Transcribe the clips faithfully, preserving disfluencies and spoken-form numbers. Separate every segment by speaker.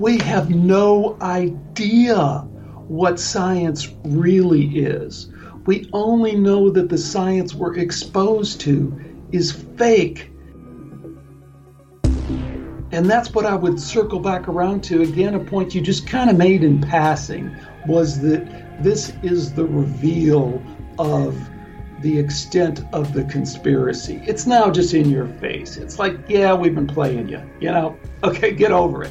Speaker 1: We have no idea what science really is. We only know that the science we're exposed to is fake. And that's what I would circle back around to. Again, a point you just kind of made in passing was that this is the reveal of the extent of the conspiracy. It's now just in your face. It's like, yeah, we've been playing you, you know? Okay, get over it.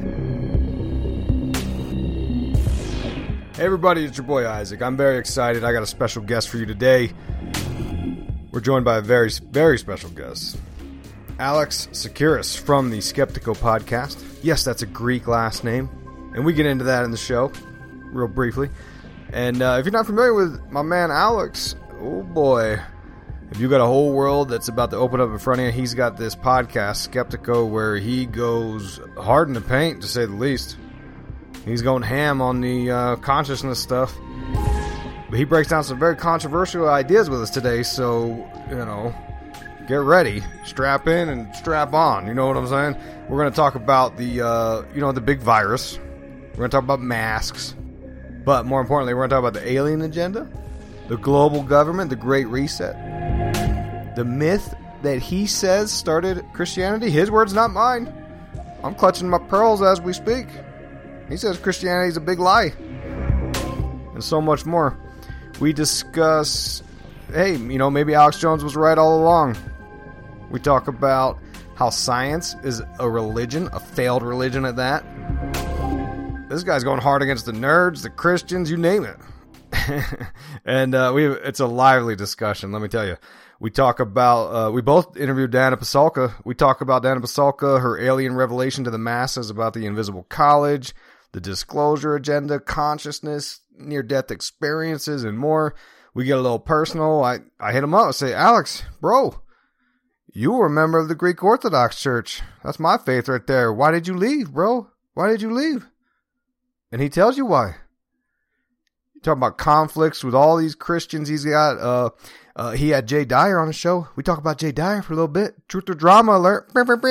Speaker 2: Hey everybody, it's your boy Isaac. I'm very excited. I got a special guest for you today. We're joined by a very, very special guest. Alex Tsakouras from the Skeptical podcast. Yes, that's a Greek last name. And we get into that in the show, real briefly. And uh, if you're not familiar with my man Alex, oh boy. If you got a whole world that's about to open up in front of you, he's got this podcast, Skeptical, where he goes hard in the paint, to say the least. He's going ham on the uh, consciousness stuff. But he breaks down some very controversial ideas with us today, so, you know, get ready. Strap in and strap on, you know what I'm saying? We're going to talk about the, uh, you know, the big virus. We're going to talk about masks. But more importantly, we're going to talk about the alien agenda, the global government, the Great Reset, the myth that he says started Christianity. His words, not mine. I'm clutching my pearls as we speak. He says Christianity is a big lie. And so much more. We discuss, hey, you know, maybe Alex Jones was right all along. We talk about how science is a religion, a failed religion at that. This guy's going hard against the nerds, the Christians, you name it. and uh, we it's a lively discussion, let me tell you. We talk about, uh, we both interviewed Dana Pasulka. We talk about Dana Pasulka, her alien revelation to the masses about the invisible college, the disclosure agenda, consciousness, near-death experiences, and more. We get a little personal. I, I hit him up and say, Alex, bro, you were a member of the Greek Orthodox Church. That's my faith right there. Why did you leave, bro? Why did you leave? And he tells you why. You talk about conflicts with all these Christians he's got. Uh, uh, he had Jay Dyer on the show. We talk about Jay Dyer for a little bit. Truth or drama alert.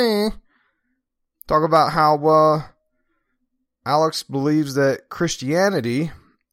Speaker 2: Talk about how uh, Alex believes that Christianity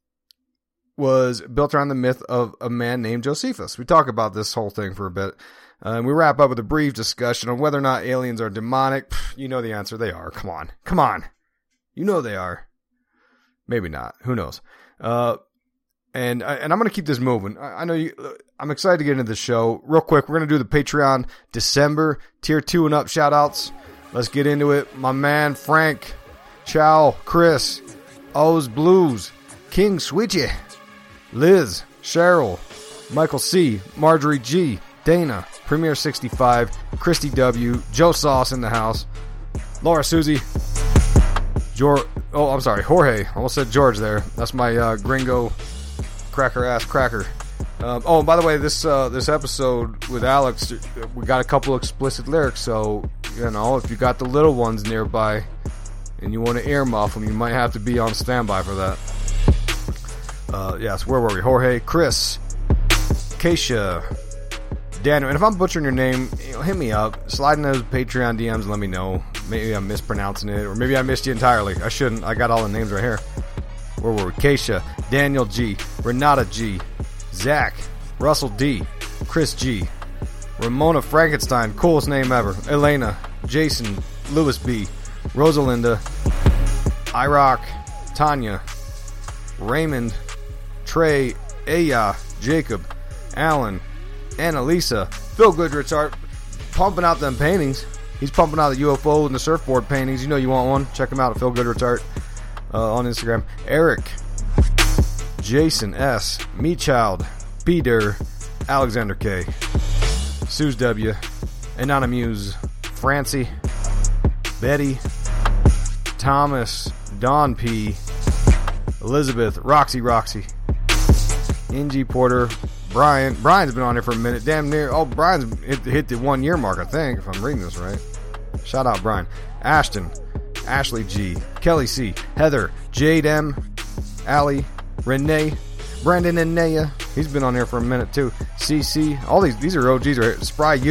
Speaker 2: was built around the myth of a man named Josephus. We talk about this whole thing for a bit. Uh, and we wrap up with a brief discussion on whether or not aliens are demonic. Pff, you know the answer. They are. Come on. Come on. You know they are. Maybe not. Who knows? Uh, and and I'm going to keep this moving. I, I know you. I'm excited to get into the show. Real quick, we're going to do the Patreon December Tier two and up shout-outs. Let's get into it. My man Frank, Chow, Chris, O's Blues, King Switchy, Liz, Cheryl, Michael C, Marjorie G, Dana, Premier sixty-five, Christy W, Joe Sauce in the house, Laura Susie, George, oh, I'm sorry, Jorge. I almost said George there. That's my uh, gringo cracker-ass cracker. Um, oh, and by the way, this uh, this episode with Alex, we got a couple explicit lyrics, so, you know, if you got the little ones nearby and you want to earmuff them, you might have to be on standby for that. Uh, yes, where were we? Jorge, Chris, Keisha, Daniel. And if I'm butchering your name, you know, hit me up. Slide in those Patreon D Ms and let me know. Maybe I'm mispronouncing it, or maybe I missed you entirely. I shouldn't. I got all the names right here. Where were we? Keisha, Daniel G, Renata G, Zach, Russell D, Chris G, Ramona Frankenstein, coolest name ever, Elena, Jason, Lewis B, Rosalinda, Irock, Tanya, Raymond, Trey, Aya, Jacob, Alan, Annalisa, Phil Goodrich art, pumping out them paintings. He's pumping out the U F O and the surfboard paintings. You know you want one. Check him out at Phil Goodrich art uh, on Instagram. Eric, Jason S, Me Child, Peter, Alexander K, Suze W, Anonymous, Francie, Betty, Thomas, Don P, Elizabeth, Roxy Roxy, Angie Porter, Brian. Brian's been on here for a minute. Damn near. Oh, Brian's hit, hit the one year mark, I think, if I'm reading this right. Shout out, Brian. Ashton, Ashley G, Kelly C, Heather, Jade M, Allie, Renee, Brandon and Naya. He's been on here for a minute too. C C. All these these are O Gs right here. Spry Ute,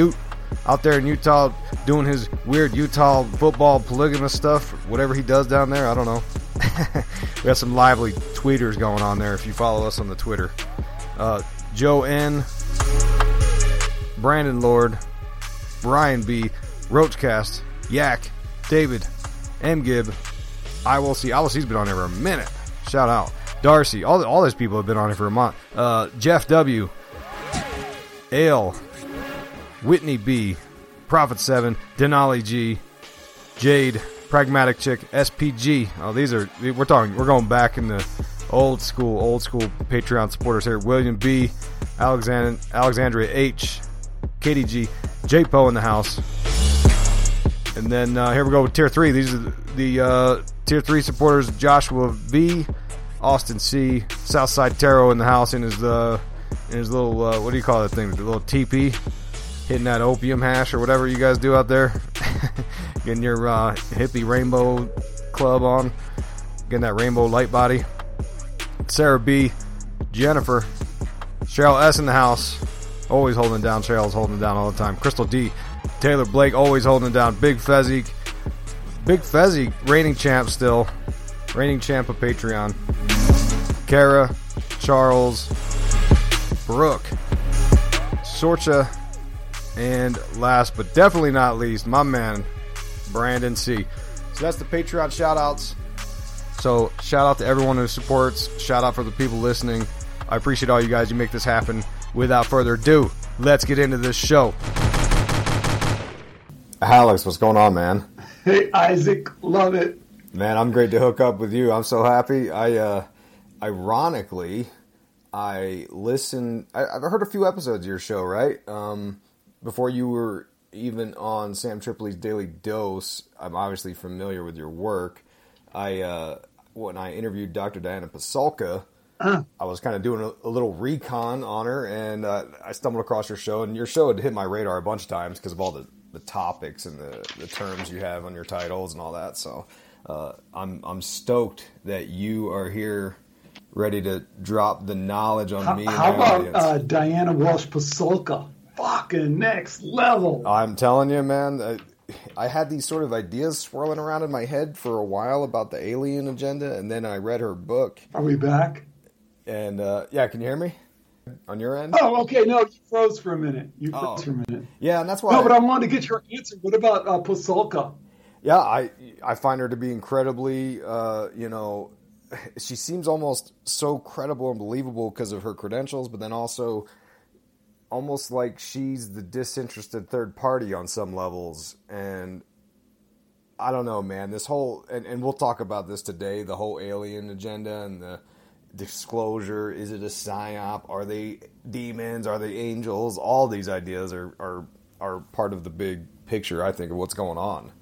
Speaker 2: out there in Utah doing his weird Utah football polygamous stuff, whatever he does down there. I don't know. We got some lively tweeters going on there if you follow us on the Twitter. Uh, Joe N, Brandon Lord, Brian B, Roachcast, Yak, David, M Gib, I Will See. I Will See's been on there for a minute. Shout out. Darcy. All, all these people have been on here for a month. Uh, Jeff W, Ale, Whitney B, Prophet seven, Denali G, Jade, Pragmatic Chick, S P G. Oh, these are, we're talking, we're going back in the old school, old school Patreon supporters here. William B, Alexand- Alexandria H, Katie G, J Poe in the house. And then uh, here we go with tier three. These are the, the uh, tier three supporters: Joshua V, Austin C, Southside Tarot in the house in his uh, in his little uh, what do you call that thing? The little teepee, hitting that opium hash or whatever you guys do out there, getting your uh, hippie rainbow club on, getting that rainbow light body. Sarah B, Jennifer, Cheryl S in the house, always holding it down. Cheryl's holding it down all the time. Crystal D, Taylor Blake always holding it down. Big Fezzy, Big Fezzy, reigning champ still, reigning champ of Patreon. Kara, Charles, Brooke, Sorcha, and last but definitely not least, my man Brandon C. So that's the Patreon shout outs. So shout out to everyone who supports. Shout out for the people listening. I appreciate all you guys. You make this happen. Without further ado, let's get into this show. Alex, what's going on, man?
Speaker 1: Hey, Isaac, love it.
Speaker 2: Man, I'm great to hook up with you. I'm so happy. I, uh, ironically, I listened, I, I've heard a few episodes of your show, right? Um, before you were even on Sam Tripoli's Daily Dose. I'm obviously familiar with your work. I, uh, when I interviewed Doctor Diana Pasulka, uh. I was kind of doing a, a little recon on her, and uh, I stumbled across your show, and your show had hit my radar a bunch of times because of all the, the topics and the, the terms you have on your titles and all that. So uh, I'm I'm stoked that you are here, ready to drop the knowledge on
Speaker 1: how,
Speaker 2: me and
Speaker 1: how
Speaker 2: my
Speaker 1: about
Speaker 2: audience.
Speaker 1: Uh, Diana Walsh Pasulka? Fucking next level.
Speaker 2: I'm telling you, man. I, I had these sort of ideas swirling around in my head for a while about the alien agenda, and then I read her book.
Speaker 1: Are we back?
Speaker 2: And, uh, yeah, can you hear me on your end?
Speaker 1: Oh, okay. No, you froze for a minute. You froze
Speaker 2: oh.
Speaker 1: for a minute.
Speaker 2: Yeah, and that's why.
Speaker 1: No,
Speaker 2: I,
Speaker 1: but I wanted to get your answer. What about uh, Pasulka?
Speaker 2: Yeah, I I find her to be incredibly, uh, you know, she seems almost so credible and believable because of her credentials, but then also almost like she's the disinterested third party on some levels. And I don't know, man, this whole, and, and we'll talk about this today, the whole alien agenda and the disclosure. Is it a psyop? Are they demons? Are they angels? All these ideas are, are, are part of the big picture, I think, of what's going on.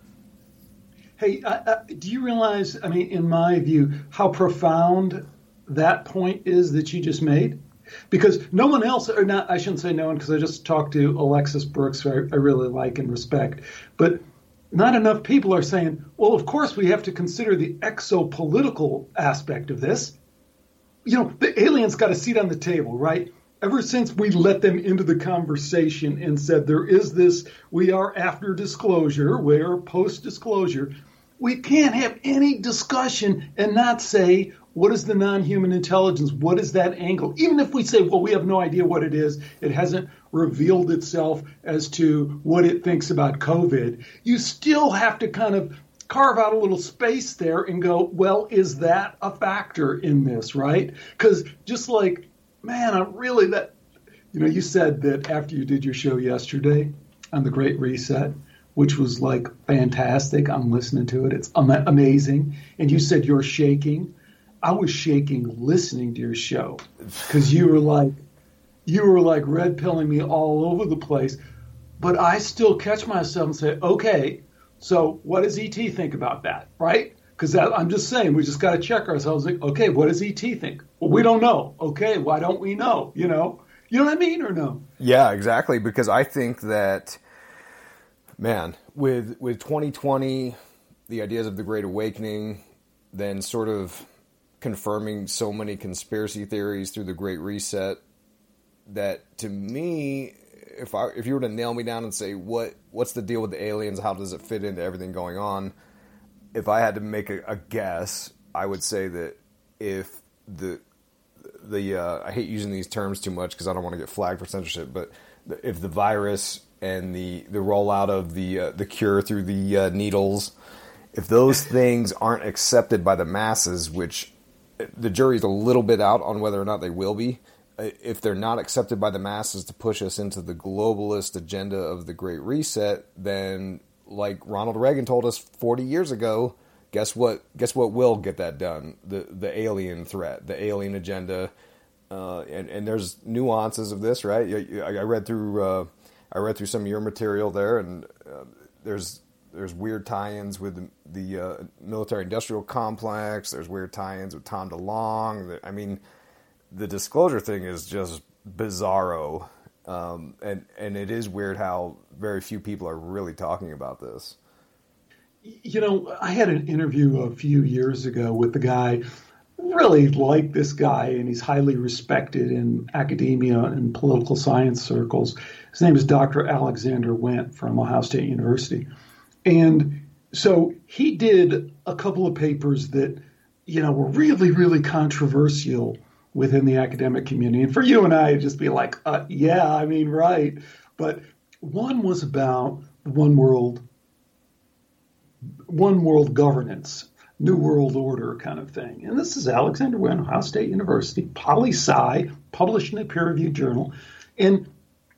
Speaker 1: Hey, I, I, do you realize, I mean, in my view, how profound that point is that you just made? Because no one else, or not, I shouldn't say no one, because I just talked to Alexis Brooks, who I, I really like and respect, but not enough people are saying, well, of course we have to consider the exopolitical aspect of this. You know, the aliens got a seat on the table, right? Ever since we let them into the conversation and said there is this, we are after disclosure, we're post-disclosure, we can't have any discussion and not say, what is the non-human intelligence? What is that angle? Even if we say, well, we have no idea what it is, it hasn't revealed itself as to what it thinks about COVID, you still have to kind of carve out a little space there and go, well, is that a factor in this, right? Because just like, man, I really, that, you know, you said that after you did your show yesterday on the Great Reset, which was like fantastic. I'm listening to it. It's am- amazing. And you said you're shaking. I was shaking listening to your show because you were like, you were like red pilling me all over the place. But I still catch myself and say, okay, so what does E T think about that, right? Because I'm just saying, we just got to check ourselves. Like, okay, what does E T think? Well, we don't know. Okay, why don't we know? You know, you know what I mean, or no?
Speaker 2: Yeah, exactly. Because I think that, man, with with twenty twenty, the ideas of the Great Awakening, then sort of confirming so many conspiracy theories through the Great Reset, that to me, if I if you were to nail me down and say what what's the deal with the aliens, how does it fit into everything going on? If I had to make a, a guess, I would say that if the the uh, I hate using these terms too much because I don't want to get flagged for censorship, but if the virus and the the rollout of the uh, the cure through the uh, needles, if those things aren't accepted by the masses, which the jury's a little bit out on whether or not they will be, if they're not accepted by the masses to push us into the globalist agenda of the Great Reset, then like Ronald Reagan told us forty years ago, guess what? Guess what will get that done? The the alien threat, the alien agenda, uh, and and there's nuances of this, right? I, I read through uh, I read through some of your material there, and uh, there's there's weird tie-ins with the, the uh, military-industrial complex. There's weird tie-ins with Tom DeLonge. I mean, the disclosure thing is just bizarro. Um, and, and it is weird how very few people are really talking about this.
Speaker 1: You know, I had an interview a few years ago with the guy, really like this guy, and he's highly respected in academia and political science circles. His name is Doctor Alexander Wendt from Ohio State University. And so he did a couple of papers that, you know, were really, really controversial within the academic community. And for you and I, it'd just be like, uh, yeah, I mean, right. But one was about one world, one world governance, new world order kind of thing. And this is Alexander Wendt, Ohio State University, poli-sci, published in a peer-reviewed journal. And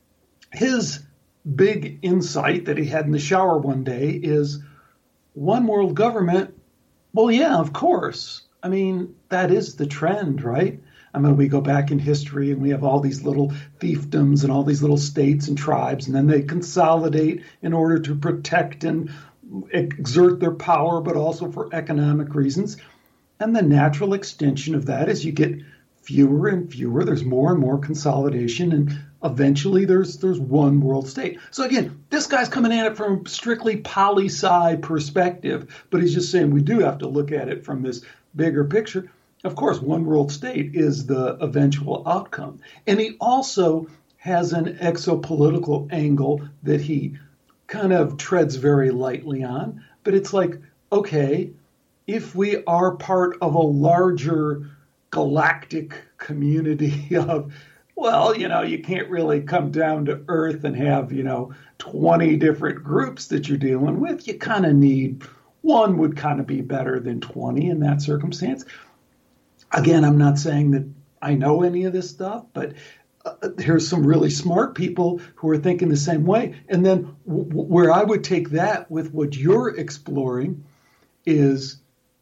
Speaker 1: his big insight that he had in the shower one day is one world government. Well, yeah, of course. I mean, that is the trend, right? I mean, we go back in history and we have all these little fiefdoms and all these little states and tribes, and then they consolidate in order to protect and exert their power, but also for economic reasons. And the natural extension of that is you get fewer and fewer. There's more and more consolidation, and eventually there's there's one world state. So again, this guy's coming at it from strictly poli-sci perspective, but he's just saying we do have to look at it from this bigger picture. Of course, one world state is the eventual outcome. And he also has an exopolitical angle that he kind of treads very lightly on. But it's like, okay, if we are part of a larger galactic community of, well, you know, you can't really come down to Earth and have, you know, twenty different groups that you're dealing with. You kind of need, one would kind of be better than twenty in that circumstance. Again, I'm not saying that I know any of this stuff, but uh, there's some really smart people who are thinking the same way. And then w- where I would take that with what you're exploring is,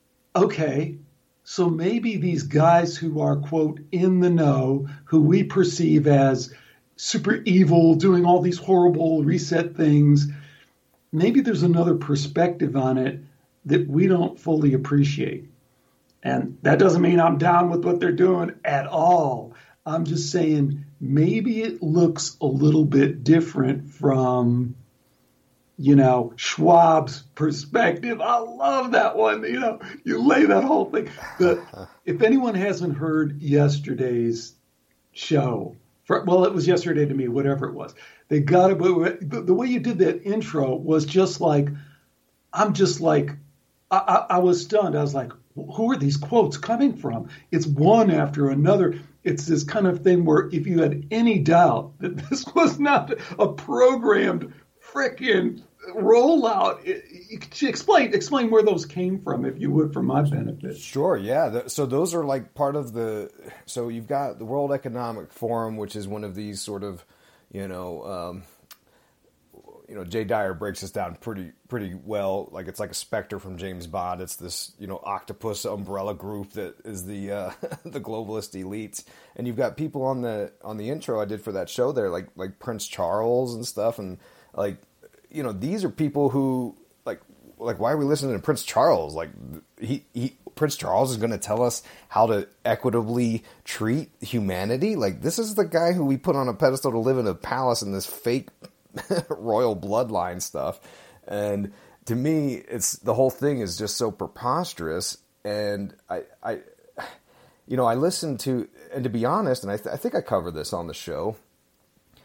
Speaker 1: okay, so maybe these guys who are, quote, in the know, who we perceive as super evil, doing all these horrible reset things, maybe there's another perspective on it that we don't fully appreciate. And that doesn't mean I'm down with what they're doing at all. I'm just saying maybe it looks a little bit different from, you know, Schwab's perspective. I love that one. You know, you lay that whole thing. The, if anyone hasn't heard yesterday's show, for, well, it was yesterday to me, whatever it was. They got it. The, the way you did that intro was just like, I'm just like, I, I, I was stunned. I was like, who are these quotes coming from? It's one after another. It's this kind of thing where if you had any doubt that this was not a programmed frickin' rollout, it, it, explain explain where those came from, if you would, for my benefit.
Speaker 2: Sure, yeah. So those are like part of the. So you've got the World Economic Forum, which is one of these sort of, you know. Um, You know, Jay Dyer breaks this down pretty pretty well. Like it's like a specter from James Bond. It's this, you know, octopus umbrella group that is the uh, the globalist elites. And you've got people on the on the intro I did for that show there, like like Prince Charles and stuff. And like, you know, these are people who like like why are we listening to Prince Charles? Like he he Prince Charles is going to tell us how to equitably treat humanity. Like this is the guy who we put on a pedestal to live in a palace in this fake royal bloodline stuff. And to me, it's the whole thing is just so preposterous. And I, I you know, I listened to, and to be honest, and I, th- I think I covered this on the show,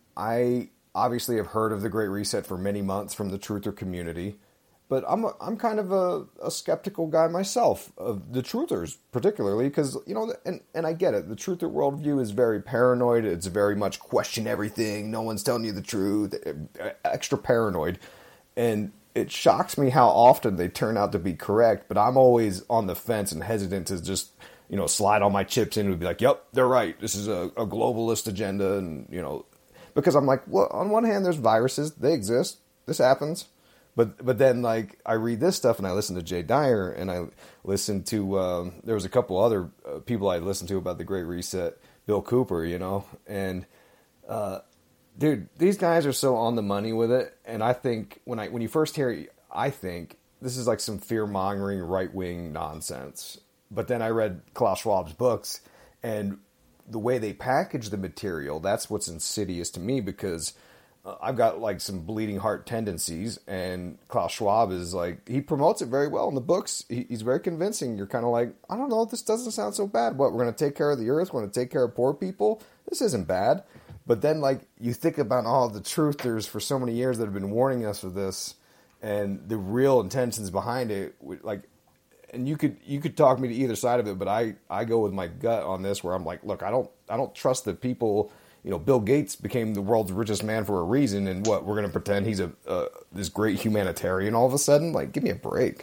Speaker 2: I obviously have heard of the Great Reset for many months from the truther community, but I'm a, I'm kind of a, a skeptical guy myself of the truthers, particularly because, you know, and, and I get it. The truther worldview is very paranoid. It's very much question everything. No one's telling you the truth. Extra paranoid. And it shocks me how often they turn out to be correct, but I'm always on the fence and hesitant to just, you know, slide all my chips in and be like, yep, they're right. This is a, a globalist agenda. And, you know, because I'm like, well, on one hand, there's viruses. They exist. This happens. But but then, like, I read this stuff and I listen to Jay Dyer and I listen to, um, there was a couple other uh, people I listened to about the Great Reset, Bill Cooper, you know, and, uh, dude, these guys are so on the money with it. And I think when I when you first hear it, I think this is like some fear-mongering right-wing nonsense. But then I read Klaus Schwab's books and the way they package the material, that's what's insidious to me because Uh, I've got like some bleeding heart tendencies, and Klaus Schwab is like, he promotes it very well in the books. He, he's very convincing. You're kind of like, I don't know, this doesn't sound so bad. What, we're going to take care of the earth? We're going to take care of poor people? This isn't bad. But then, like, you think about all the truthers for so many years that have been warning us of this, and the real intentions behind it, like, and you could you could talk me to either side of it, but I, I go with my gut on this, where I'm like, look, I don't I don't trust the people. You know, Bill Gates became the world's richest man for a reason, and what, we're going to pretend he's a uh, this great humanitarian all of a sudden? Like, give me a break.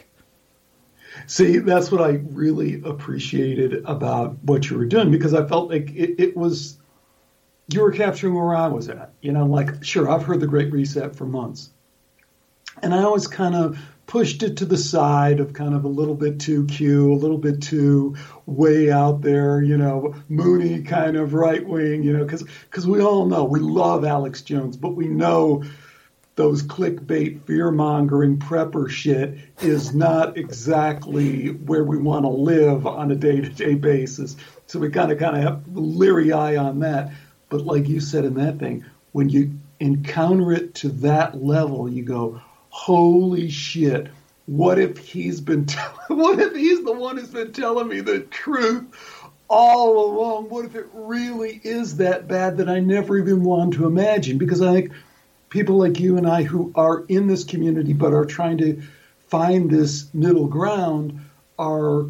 Speaker 1: See, that's what I really appreciated about what you were doing, because I felt like it, it was, you were capturing where I was at. You know, like, sure, I've heard the Great Reset for months. And I always kind of pushed it to the side of kind of a little bit too Q, a little bit too way out there, you know, Mooney kind of right wing, you know, because because we all know, we love Alex Jones, but we know those clickbait, fear-mongering prepper shit is not exactly where we want to live on a day-to-day basis. So we kind of kind of have a leery eye on that. But like you said in that thing, when you encounter it to that level, you go, holy shit, what if he's been, t- what if he's the one who's been telling me the truth all along? What if it really is that bad that I never even wanted to imagine? Because I think people like you and I who are in this community but are trying to find this middle ground are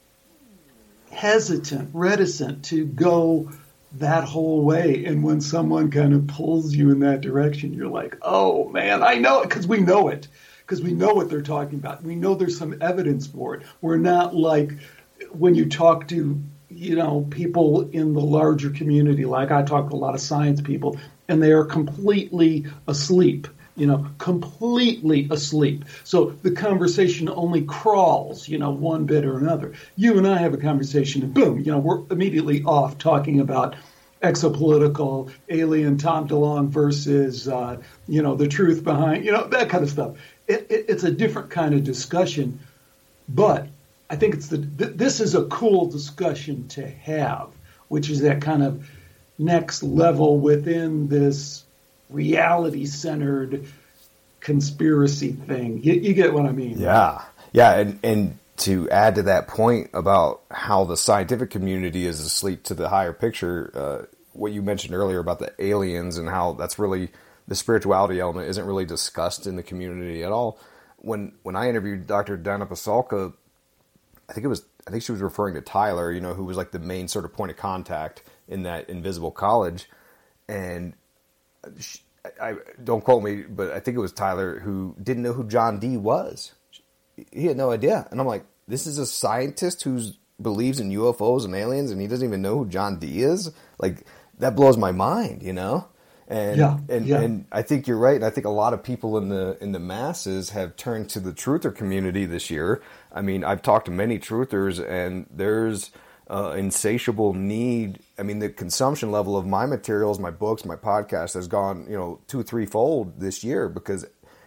Speaker 1: hesitant, reticent to go that whole way. And when someone kind of pulls you in that direction, you're like, oh man, I know it, because we know it, because we know what they're talking about. We know there's some evidence for it. We're not like when you talk to, you know, people in the larger community, like I talk to a lot of science people, and they are completely asleep, you know, completely asleep. So the conversation only crawls, you know, one bit or another. You and I have a conversation and boom, you know, we're immediately off talking about exopolitical, alien Tom DeLonge versus, uh, you know, the truth behind, you know, that kind of stuff. It, it, it's a different kind of discussion, but I think it's the th- this is a cool discussion to have, which is that kind of next level within this reality-centered conspiracy thing. You, you get what I mean?
Speaker 2: Yeah, yeah, and and to add to that point about how the scientific community is asleep to the higher picture, uh, what you mentioned earlier about the aliens and how that's really the spirituality element isn't really discussed in the community at all. When when I interviewed Doctor Dana Pasulka, I think it was I think she was referring to Tyler, you know, who was like the main sort of point of contact in that invisible college, and she, I, I don't quote me, but I think it was Tyler who didn't know who John Dee was. He had no idea, and I'm like, this is a scientist who believes in U F Os and aliens, and he doesn't even know who John Dee is. Like, that blows my mind, you know. And
Speaker 1: yeah,
Speaker 2: and
Speaker 1: yeah.
Speaker 2: and I think you're right. And I think a lot of people in the in the masses have turned to the truther community this year. I mean, I've talked to many truthers, and there's uh, insatiable need. I mean, the consumption level of my materials, my books, my podcast has gone, you know, two, three fold this year because,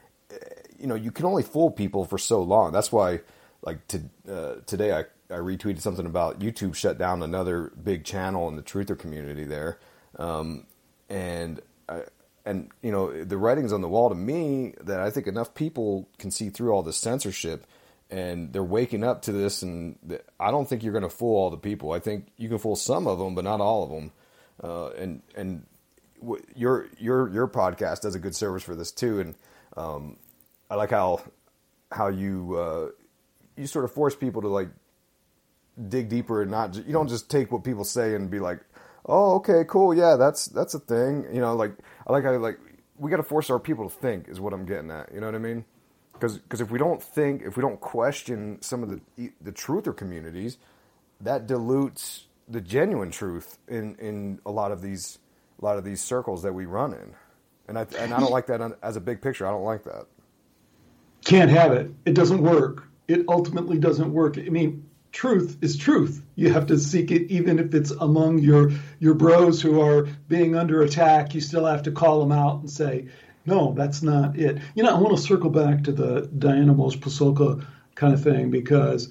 Speaker 2: you know, you can only fool people for so long. That's why, like to, uh, today, I, I retweeted something about YouTube shut down another big channel in the truther community there, um, and. I, and, you know, the writing's on the wall to me that I think enough people can see through all this censorship, and they're waking up to this, and I don't think you're going to fool all the people. I think you can fool some of them, but not all of them. Uh, and and your your your podcast does a good service for this too, and um, I like how how you uh, you sort of force people to like dig deeper and not you don't just take what people say and be like, oh, okay, cool, yeah, that's that's a thing, you know. Like I like how like we got to force our people to think is what I'm getting at. You know what I mean? Because because if we don't think, if we don't question some of the the truther communities, that dilutes the genuine truth in, in a lot of these a lot of these circles that we run in, and I and I don't like that as a big picture. I don't like that.
Speaker 1: Can't have it. It doesn't work. It ultimately doesn't work. I mean, truth is truth. You have to seek it, even if it's among your your bros who are being under attack. You still have to call them out and say, no, that's not it. You know, I want to circle back to the Diana Walsh Pasulka kind of thing, because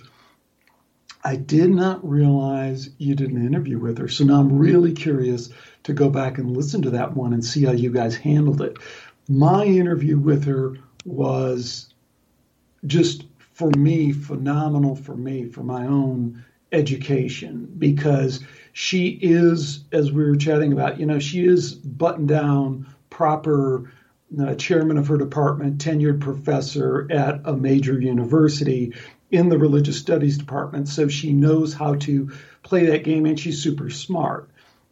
Speaker 1: I did not realize you did an interview with her. So now I'm really curious to go back and listen to that one and see how you guys handled it. My interview with her was just, for me, phenomenal for me, for my own education, because she is, as we were chatting about, you know, she is buttoned down, proper uh, chairman of her department, tenured professor at a major university in the religious studies department. So she knows how to play that game, and she's super smart.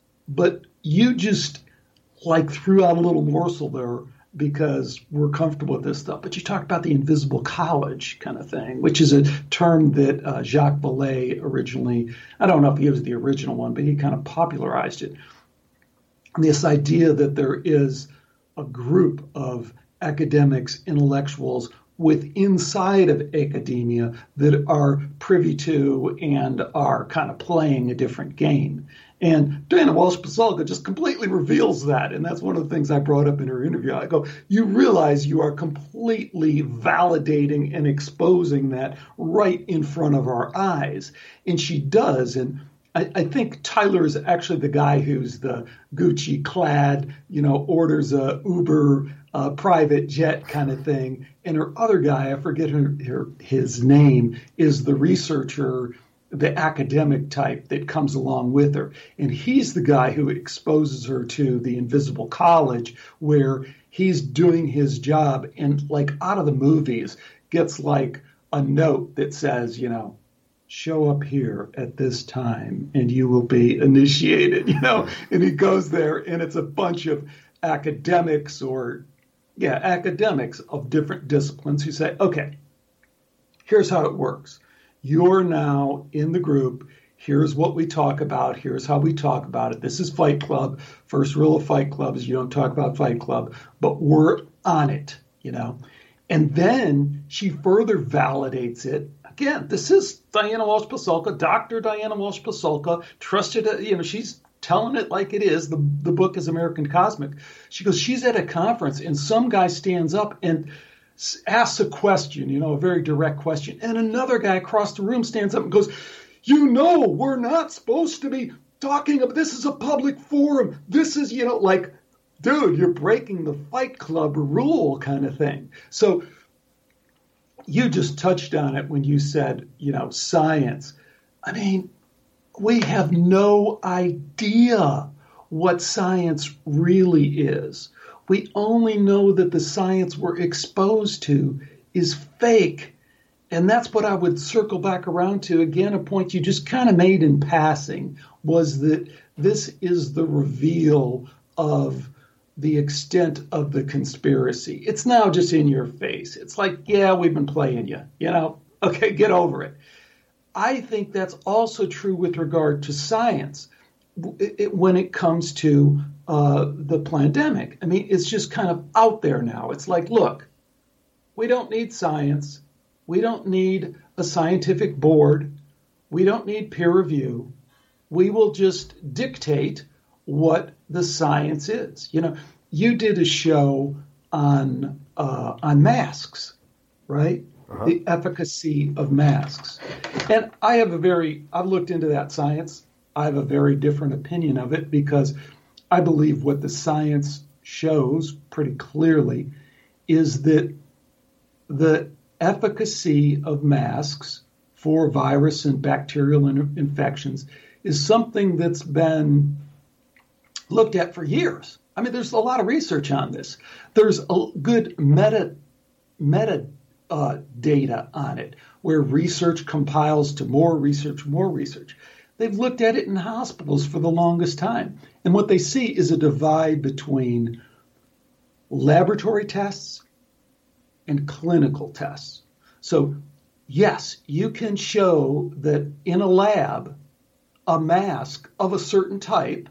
Speaker 1: But you just like threw out a little morsel there because we're comfortable with this stuff. But you talked about the invisible college kind of thing, which is a term that uh, Jacques Vallée originally, I don't know if he was the original one, but he kind of popularized it. And this idea that there is a group of academics, intellectuals with inside of academia that are privy to and are kind of playing a different game. And Diana Walsh Pasulka just completely reveals that. And that's one of the things I brought up in her interview. I go, you realize you are completely validating and exposing that right in front of our eyes. And she does. And I, I think Tyler is actually the guy who's the Gucci clad, you know, orders a Uber uh, private jet kind of thing. And her other guy, I forget her, her his name, is the researcher, the academic type that comes along with her. And he's the guy who exposes her to the invisible college, where he's doing his job and, like, out of the movies, gets like a note that says, you know, show up here at this time and you will be initiated, you know, and he goes there and it's a bunch of academics or, yeah, academics of different disciplines who say, okay, here's how it works. You're now in the group. Here's what we talk about. Here's how we talk about it. This is Fight Club. First rule of Fight Club is you don't talk about Fight Club, but we're on it, you know. And then she further validates it. Again, this is Diana Walsh Pasulka, Doctor Diana Walsh Pasulka, trusted, you know, she's telling it like it is. The, the book is American Cosmic. She goes, she's at a conference and some guy stands up and asks a question, you know, a very direct question. And another guy across the room stands up and goes, you know, we're not supposed to be talking about, this is a public forum. This is, you know, like, dude, you're breaking the Fight Club rule kind of thing. So you just touched on it when you said, you know, science. I mean, we have no idea what science really is. We only know that the science we're exposed to is fake. And that's what I would circle back around to. Again, a point you just kind of made in passing was that this is the reveal of the extent of the conspiracy. It's now just in your face. It's like, yeah, we've been playing you, you know, okay, get over it. I think that's also true with regard to science it, it, when it comes to uh, the pandemic. I mean, it's just kind of out there now. It's like, look, we don't need science. We don't need a scientific board. We don't need peer review. We will just dictate what the science is. You know, you did a show on uh, on masks, right? Uh-huh. The efficacy of masks. And I have a very, I've looked into that science. I have a very different opinion of it because I believe what the science shows pretty clearly is that the efficacy of masks for virus and bacterial in- infections is something that's been looked at for years. I mean, there's a lot of research on this. There's a good meta meta uh, data on it, where research compiles to more research, more research. They've looked at it in hospitals for the longest time. And what they see is a divide between laboratory tests and clinical tests. So, yes, you can show that in a lab, a mask of a certain type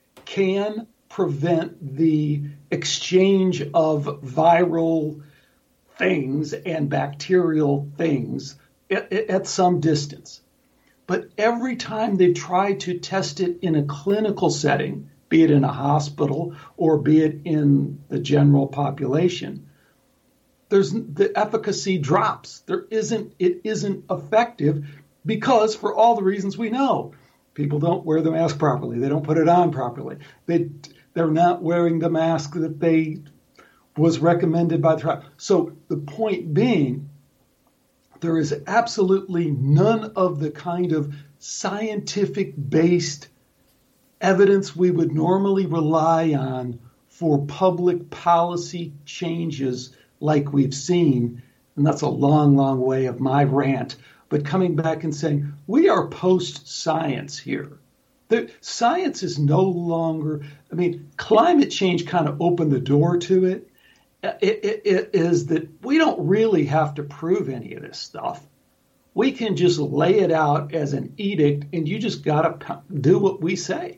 Speaker 1: can prevent the exchange of viral things and bacterial things at, at some distance. But every time they try to test it in a clinical setting, be it in a hospital or be it in the general population, there's the efficacy drops. There isn't, it isn't effective because for all the reasons we know. People don't wear the mask properly. They don't put it on properly. They, they're not wearing the mask that they was recommended by the trial. So the point being, there is absolutely none of the kind of scientific-based evidence we would normally rely on for public policy changes like we've seen. And that's a long, long way of my rant. But coming back and saying, we are post-science here. The science is no longer, I mean, climate change kind of opened the door to it. It, it. It is that we don't really have to prove any of this stuff. We can just lay it out as an edict, and you just got to do what we say.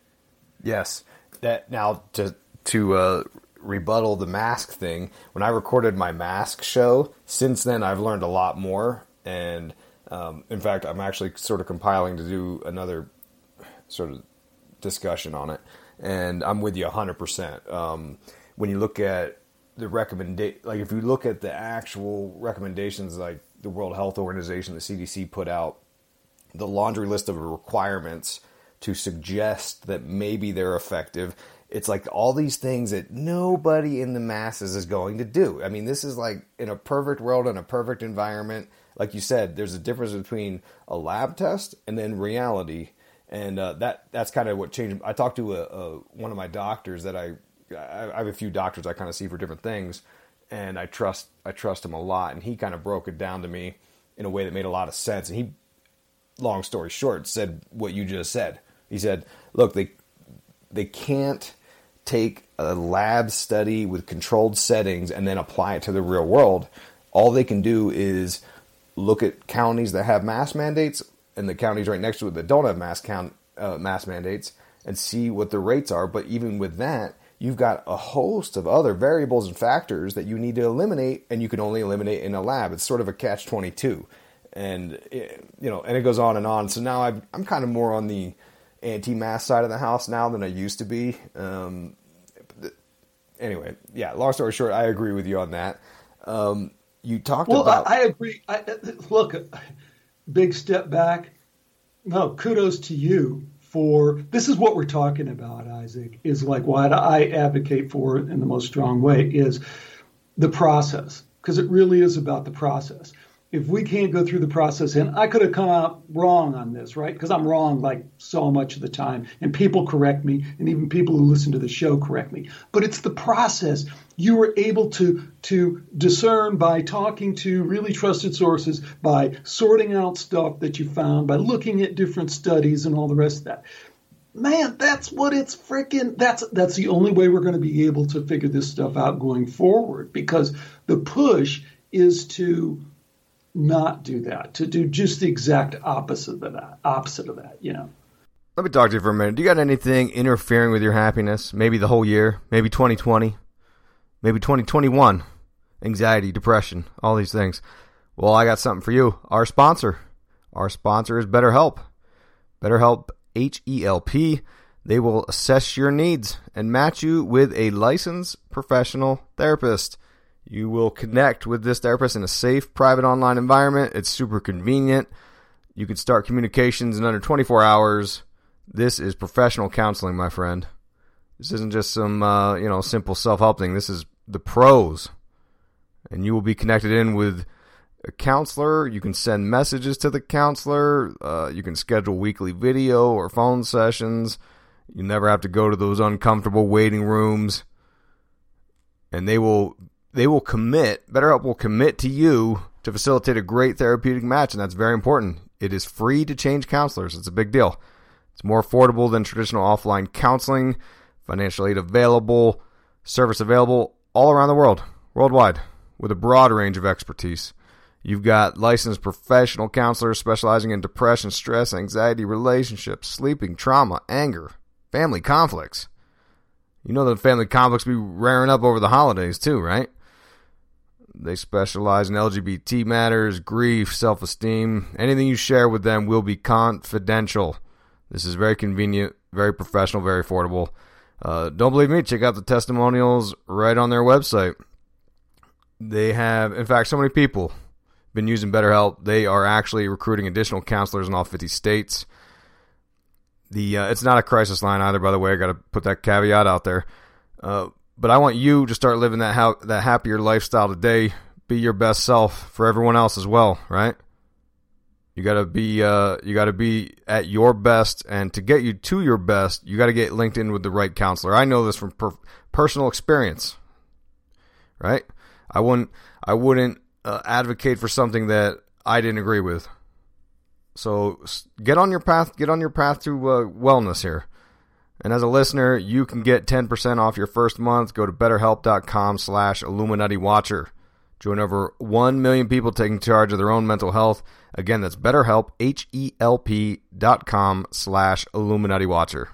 Speaker 2: Yes. That now to to uh, rebuttal the mask thing. When I recorded my mask show, since then I've learned a lot more. And um, in fact, I'm actually sort of compiling to do another sort of discussion on it. And I'm with you one hundred percent. Um, when you look at the recommendation, like if you look at the actual recommendations, like the World Health Organization, the C D C put out the laundry list of requirements to suggest that maybe they're effective. It's like all these things that nobody in the masses is going to do. I mean, this is like in a perfect world, in a perfect environment. Like you said, there's a difference between a lab test and then reality. And uh, that that's kind of what changed. I talked to a, a, one of my doctors that I, I have a few doctors I kind of see for different things, and I trust I trust him a lot. And he kind of broke it down to me in a way that made a lot of sense. And he, long story short, said what you just said. He said, look, they they can't take a lab study with controlled settings and then apply it to the real world. All they can do is look at counties that have mask mandates and the counties right next to it that don't have mask count, uh, mask mandates and see what the rates are. But even with that, you've got a host of other variables and factors that you need to eliminate, and you can only eliminate in a lab. It's sort of a catch twenty-two. And, it, you know, and it goes on and on. So now I've, I'm kind of more on the anti-mask side of the house now than I used to be. Um, anyway, yeah, long story short, I agree with you on that. Um, you talked
Speaker 1: well,
Speaker 2: about...
Speaker 1: Well, I, I agree. I, look, big step back. No, kudos to you for... This is what we're talking about, Isaac, is like what I advocate for in the most strong way is the process, because it really is about the process. If we can't go through the process, and I could have come out wrong on this, right? Because I'm wrong like so much of the time, and people correct me, and even people who listen to the show correct me. But it's the process. You were able to to discern by talking to really trusted sources, by sorting out stuff that you found, by looking at different studies and all the rest of that. Man, that's what it's freaking, that's that's the only way we're going to be able to figure this stuff out going forward, because the push is to not do that, to do just the exact opposite of that, opposite of that, you know.
Speaker 2: Let me talk to you for a minute. Do you got anything interfering with your happiness? Maybe the whole year, maybe twenty twenty, maybe twenty twenty-one, anxiety, depression, all these things. Well, I got something for you. Our sponsor, our sponsor is BetterHelp. BetterHelp, H E L P. They will assess your needs and match you with a licensed professional therapist. You will connect with this therapist in a safe, private online environment. It's super convenient. You can start communications in under twenty-four hours. This is professional counseling, my friend. This isn't just some, uh, you know, simple self-help thing. This is the pros. And you will be connected in with a counselor. You can send messages to the counselor. Uh, you can schedule weekly video or phone sessions. You never have to go to those uncomfortable waiting rooms. And they will they will commit, BetterHelp will commit to you to facilitate a great therapeutic match, and that's very important. It is free to change counselors. It's a big deal. It's more affordable than traditional offline counseling, financial aid available, service available all around the world, worldwide, with a broad range of expertise. You've got licensed professional counselors specializing in depression, stress, anxiety, relationships, sleeping, trauma, anger, family conflicts. You know that family conflicts be rearing up over the holidays too, right? They specialize in L G B T matters, grief, self-esteem. Anything you share with them will be confidential. This is very convenient, very professional, very affordable. Uh, don't believe me? Check out the testimonials right on their website. They have, in fact, so many people been using BetterHelp. They are actually recruiting additional counselors in all fifty states. The uh, it's not a crisis line either, by the way. I got to put that caveat out there. Uh, but I want you to start living that ha- that happier lifestyle today. Be your best self for everyone else as well, right? You gotta be uh, you gotta be at your best, and to get you to your best, you gotta get linked in with the right counselor. I know this from per- personal experience, right? I wouldn't I wouldn't uh, advocate for something that I didn't agree with. So get on your path, get on your path to uh, wellness here. And as a listener, you can get ten percent off your first month. Go to betterhelp.com slash Illuminati Watcher. Join over one million people taking charge of their own mental health. Again, that's BetterHelp, H-E-L-P dot com slash Illuminati Watcher.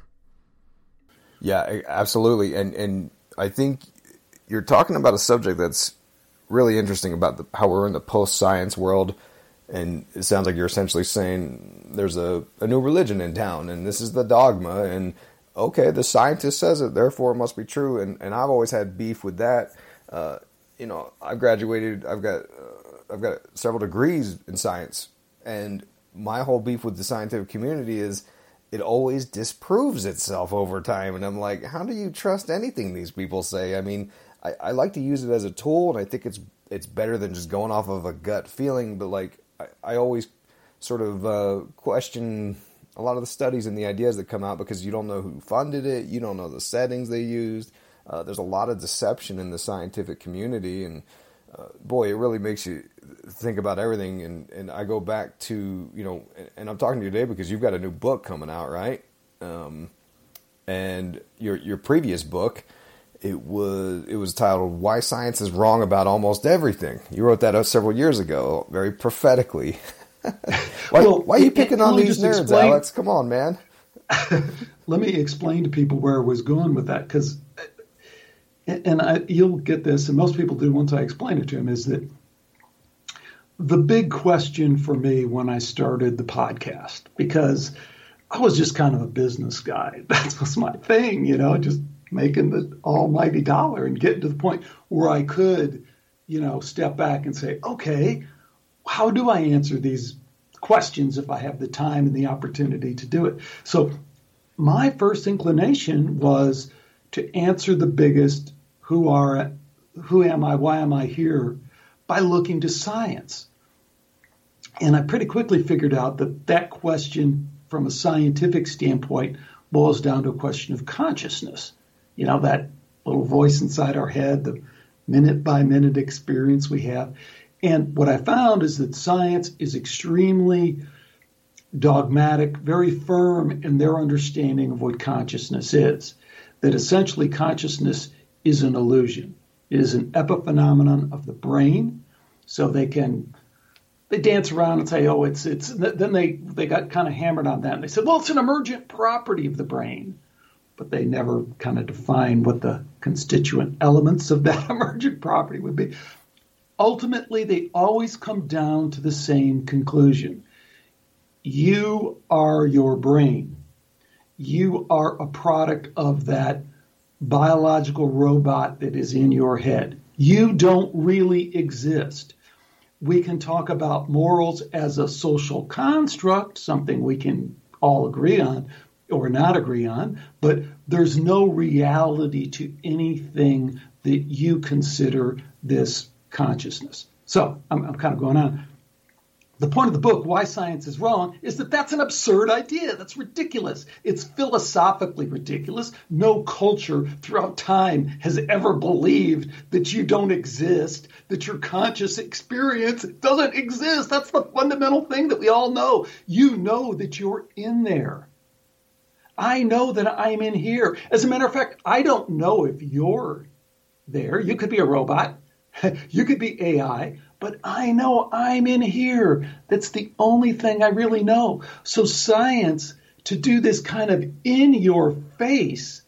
Speaker 2: Yeah, absolutely. And and I think you're talking about a subject that's really interesting about the, how we're in the post-science world. And it sounds like you're essentially saying there's a, a new religion in town, and this is the dogma, and okay, the scientist says it, therefore it must be true. And, and I've always had beef with that. Uh, you know, I graduated, I've got uh, I've got several degrees in science, and my whole beef with the scientific community is it always disproves itself over time. And I'm like, how do you trust anything these people say? I mean, I, I like to use it as a tool, and I think it's it's better than just going off of a gut feeling, but like, I, I always sort of uh, question a lot of the studies and the ideas that come out because you don't know who funded it, you don't know the settings they used. Uh, there's a lot of deception in the scientific community, and uh, boy, it really makes you think about everything. And, and I go back to, you know, and I'm talking to you today because you've got a new book coming out, right? Um, and your your previous book, it was it was titled "Why Science is Wrong About Almost Everything." You wrote that several years ago, very prophetically. why,
Speaker 1: well,
Speaker 2: why are you picking on these nerds,
Speaker 1: explain,
Speaker 2: Alex? Come on, man.
Speaker 1: Let me explain to people where I was going with that, because, and I, you'll get this, and most people do once I explain it to them, is that the big question for me when I started the podcast, because I was just kind of a business guy. That was my thing, you know, just making the almighty dollar and getting to the point where I could, you know, step back and say, okay, how do I answer these questions if I have the time and the opportunity to do it? So my first inclination was to answer the biggest, who are, who am I, why am I here, by looking to science. And I pretty quickly figured out that that question from a scientific standpoint boils down to a question of consciousness. You know, that little voice inside our head, the minute by minute experience we have. And what I found is that science is extremely dogmatic, very firm in their understanding of what consciousness is. That essentially consciousness is an illusion. It is an epiphenomenon of the brain. So they can, they dance around and say, oh, it's, it's, then they, they got kind of hammered on that. And they said, well, it's an emergent property of the brain. But they never kind of define what the constituent elements of that emergent property would be. Ultimately, they always come down to the same conclusion. You are your brain. You are a product of that biological robot that is in your head. You don't really exist. We can talk about morals as a social construct, something we can all agree on or not agree on, but there's no reality to anything that you consider this consciousness. So I'm, I'm kind of going on. The point of the book, Why Science is Wrong, is that that's an absurd idea. That's ridiculous. It's philosophically ridiculous. No culture throughout time has ever believed that you don't exist, that your conscious experience doesn't exist. That's the fundamental thing that we all know. You know that you're in there. I know that I'm in here. As a matter of fact, I don't know if you're there. You could be a robot. You could be A I. But I know I'm in here. That's the only thing I really know. So science, to do this kind of in your face,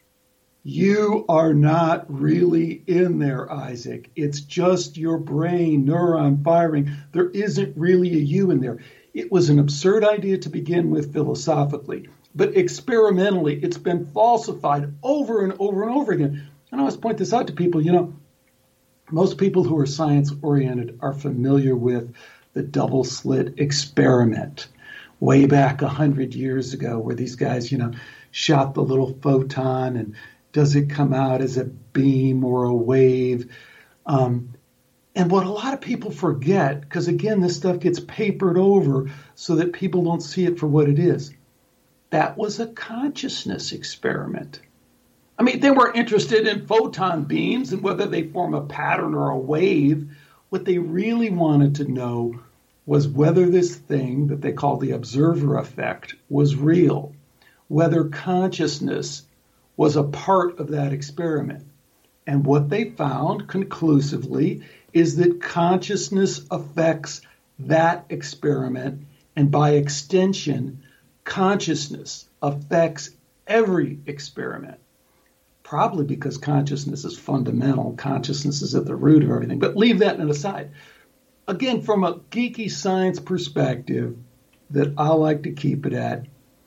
Speaker 1: you are not really in there, Isaac. It's just your brain, neuron firing. There isn't really a you in there. It was an absurd idea to begin with philosophically, but experimentally, it's been falsified over and over and over again. And I always point this out to people, you know, most people who are science-oriented are familiar with the double slit experiment way back a hundred years ago, where these guys, you know, shot the little photon and does it come out as a beam or a wave? Um, and what a lot of people forget, because again, this stuff gets papered over so that people don't see it for what it is. That was a consciousness experiment. I mean, they were interested in photon beams and whether they form a pattern or a wave. What they really wanted to know was whether this thing that they call the observer effect was real, whether consciousness was a part of that experiment. And what they found conclusively is that consciousness affects that experiment, and by extension, consciousness affects every experiment. Probably because consciousness is fundamental. Consciousness is at the root of everything. But leave that aside. Again, from a geeky science perspective that I like to keep it at,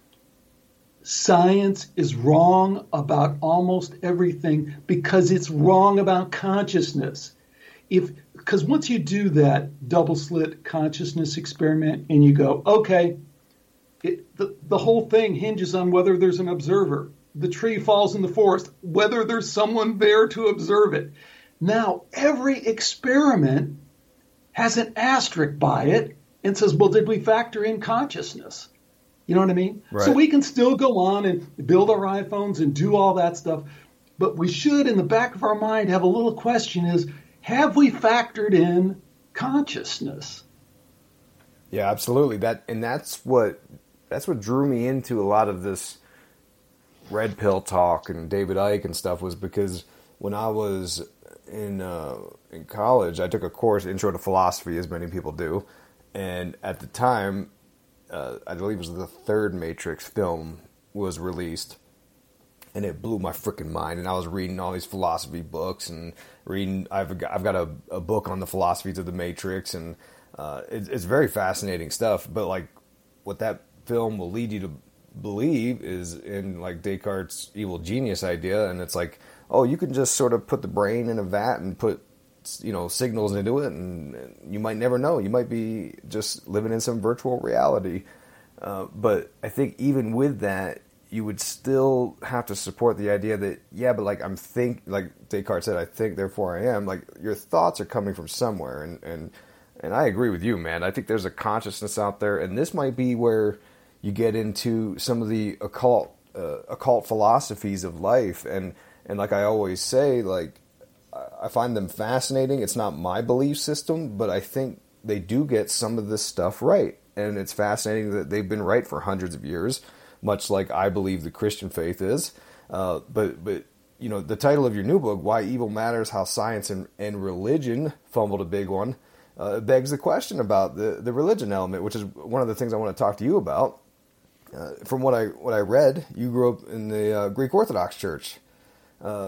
Speaker 1: science is wrong about almost everything because it's wrong about consciousness. If because once you do that double slit consciousness experiment and you go, okay, it, the, the whole thing hinges on whether there's an observer. The tree falls in the forest, whether there's someone there to observe it. Now, every experiment has an asterisk by it and says, well, did we factor in consciousness? You know what I mean? Right. So we can still go on and build our iPhones and do all that stuff. But we should, in the back of our mind, have a little question is, have we factored in consciousness?
Speaker 2: Yeah, absolutely. That and that's what that's what drew me into a lot of this red pill talk and David Icke and stuff, was because when I was in uh, in college, I took a course, Intro to Philosophy, as many people do, and at the time, uh, I believe it was the third Matrix film was released, and it blew my freaking mind. And I was reading all these philosophy books and reading. I've got, I've got a, a book on the philosophies of the Matrix, and uh, it, it's very fascinating stuff. But like, what that film will lead you to believe is in like Descartes' evil genius idea, and it's like, oh, you can just sort of put the brain in a vat and put, you know, signals into it, and you might never know. You might be just living in some virtual reality. Uh, but I think even with that, you would still have to support the idea that, yeah, but like I'm think, like Descartes said, I think, therefore I am. Like your thoughts are coming from somewhere, and and and I agree with you, man. I think there's a consciousness out there, and this might be where you get into some of the occult uh, occult philosophies of life, and and like I always say, like I find them fascinating. It's not my belief system, but I think they do get some of this stuff right, and it's fascinating that they've been right for hundreds of years, much like I believe the Christian faith is. Uh, but but you know, the title of your new book, Why Evil Matters: How Science and, and Religion Fumbled a Big One, uh, begs the question about the the religion element, which is one of the things I want to talk to you about. Uh, from what I what I read, you grew up in the uh, Greek Orthodox Church. Uh,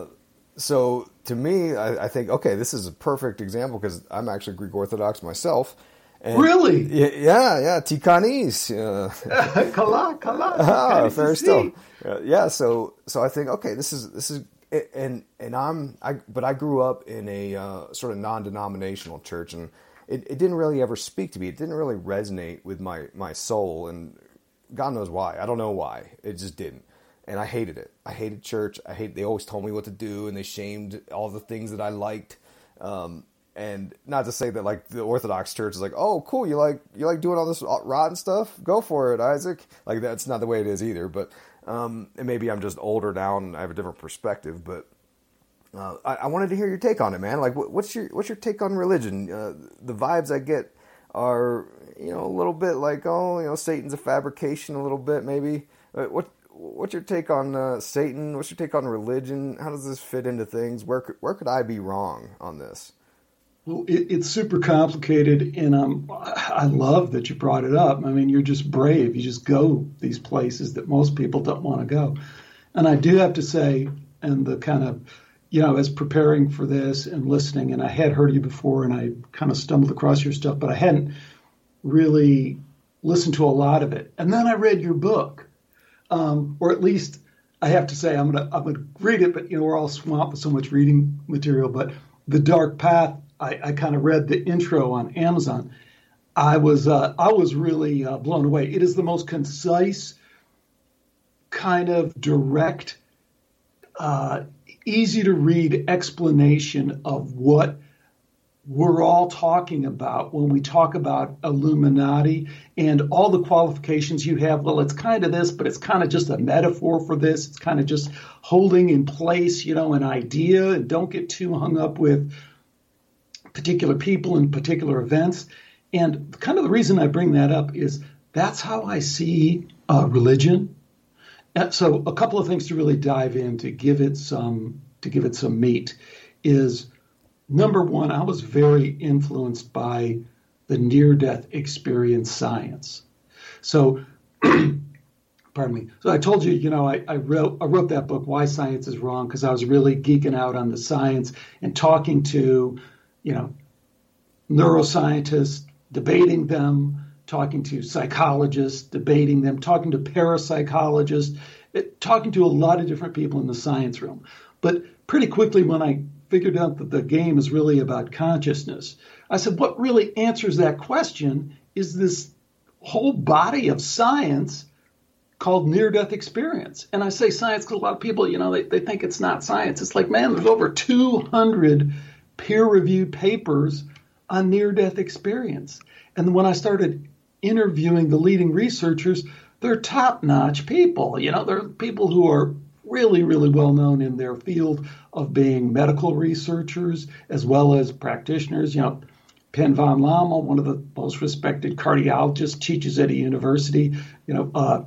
Speaker 2: so to me, I, I think, okay, this is a perfect example because I'm actually Greek Orthodox myself. And
Speaker 1: really?
Speaker 2: Yeah, yeah, Tikanis. Uh,
Speaker 1: kala, kala.
Speaker 2: Ah, fair still. Uh, yeah, so so I think, okay, this is this is and and I'm I but I grew up in a uh, sort of non-denominational church, and it, it didn't really ever speak to me. It didn't really resonate with my my soul, and God knows why. I don't know why. It just didn't. And I hated it. I hated church. I hate. They always told me what to do, and they shamed all the things that I liked. Um, And not to say that like the Orthodox Church is like, oh, cool, you like you like doing all this rotten stuff? Go for it, Isaac. Like that's not the way it is either. But um, and maybe I'm just older now and I have a different perspective. But uh, I, I wanted to hear your take on it, man. Like, what, what's your what's your take on religion? Uh, the vibes I get are, you know, a little bit like, oh, you know, Satan's a fabrication, a little bit maybe. Uh, what what's your take on uh, Satan? What's your take on religion? How does this fit into things? Where could, where could I be wrong on this?
Speaker 1: Well, it, it's super complicated, and um, I love that you brought it up. I mean, you're just brave. You just go these places that most people don't want to go. And I do have to say, and the kind of, you know, as preparing for this and listening, and I had heard you before, and I kind of stumbled across your stuff, but I hadn't really listened to a lot of it. And then I read your book, um, or at least I have to say, I'm gonna I'm gonna read it, but you know, we're all swamped with so much reading material. But The Dark Path, I, I kind of read the intro on Amazon. I was uh, I was really uh, blown away. It is the most concise, kind of direct, uh, easy to read explanation of what we're all talking about when we talk about Illuminati and all the qualifications you have. Well, it's kind of this, but it's kind of just a metaphor for this. It's kind of just holding in place, you know, an idea, and don't get too hung up with particular people and particular events. And kind of the reason I bring that up is that's how I see uh, religion. And so a couple of things to really dive in to give it some to give it some meat is, number one, I was very influenced by the near-death experience science. So, pardon me. So I told you, you know, I, I wrote I wrote that book, Why Science is Wrong, because I was really geeking out on the science and talking to, you know, neuroscientists, debating them, talking to psychologists, debating them, talking to parapsychologists, it, talking to a lot of different people in the science realm. But pretty quickly when I figured out that the game is really about consciousness, I said, what really answers that question is this whole body of science called near-death experience. And I say science because a lot of people, you know, they, they think it's not science. It's like, man, there's over two hundred peer-reviewed papers on near-death experience. And when I started interviewing the leading researchers, they're top-notch people. You know, they're people who are really, really well known in their field of being medical researchers as well as practitioners. You know, Pen von Lommel, one of the most respected cardiologists, teaches at a university. You know, uh,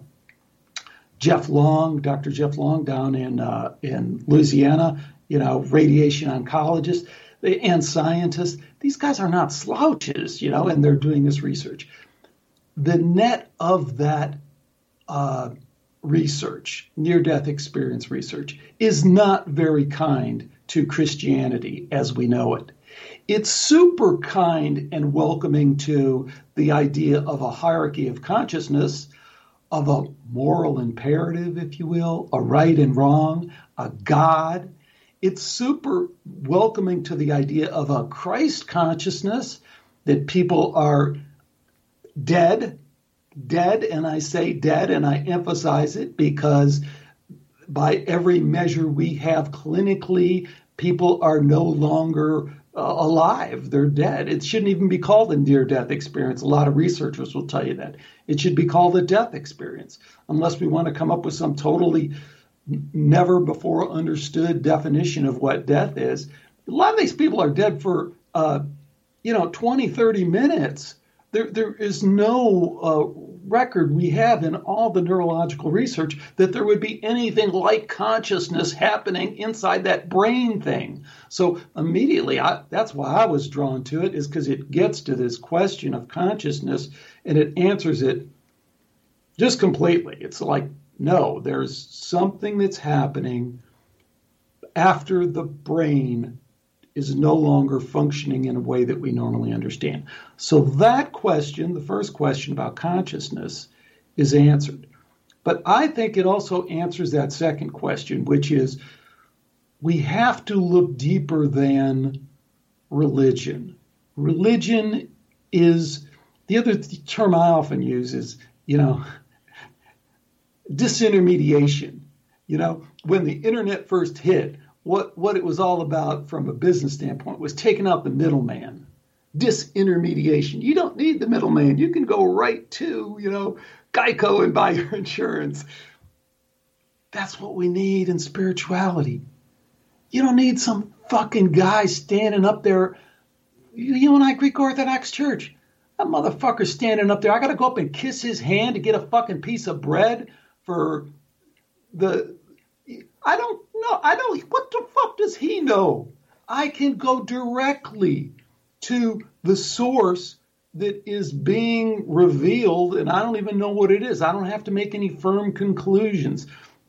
Speaker 1: Jeff Long, Doctor Jeff Long down in uh, in Louisiana, you know, radiation oncologist and scientists. These guys are not slouches, you know, and they're doing this research. The net of that uh, research, near-death experience research, is not very kind to Christianity as we know it. It's super kind and welcoming to the idea of a hierarchy of consciousness, of a moral imperative, if you will, a right and wrong, a God. It's super welcoming to the idea of a Christ consciousness, that people are dead, dead, and I say dead, and I emphasize it because by every measure we have clinically, people are no longer uh, alive. They're dead. It shouldn't even be called a near-death experience. A lot of researchers will tell you that. It should be called a death experience, unless we want to come up with some totally never before understood definition of what death is. A lot of these people are dead for, uh, you know, twenty, thirty minutes. There, there is no uh, record we have in all the neurological research that there would be anything like consciousness happening inside that brain thing. So immediately, I, that's why I was drawn to it, is because it gets to this question of consciousness and it answers it just completely. It's like, no, there's something that's happening after the brain is no longer functioning in a way that we normally understand. So that question, the first question about consciousness, is answered. But I think it also answers that second question, which is we have to look deeper than religion. Religion is, the other term I often use is, you know, disintermediation. You know, when the internet first hit, what what it was all about from a business standpoint was taking out the middleman, disintermediation. You don't need the middleman. You can go right to, you know, Geico and buy your insurance. That's what we need in spirituality. You don't need some fucking guy standing up there. You, you and I, Greek Orthodox Church, that motherfucker standing up there. I got to go up and kiss his hand to get a fucking piece of bread for the, I don't know. I don't, what the fuck does he know? I can go directly to the source that is being revealed, and I don't even know what it is. I don't have to make any firm conclusions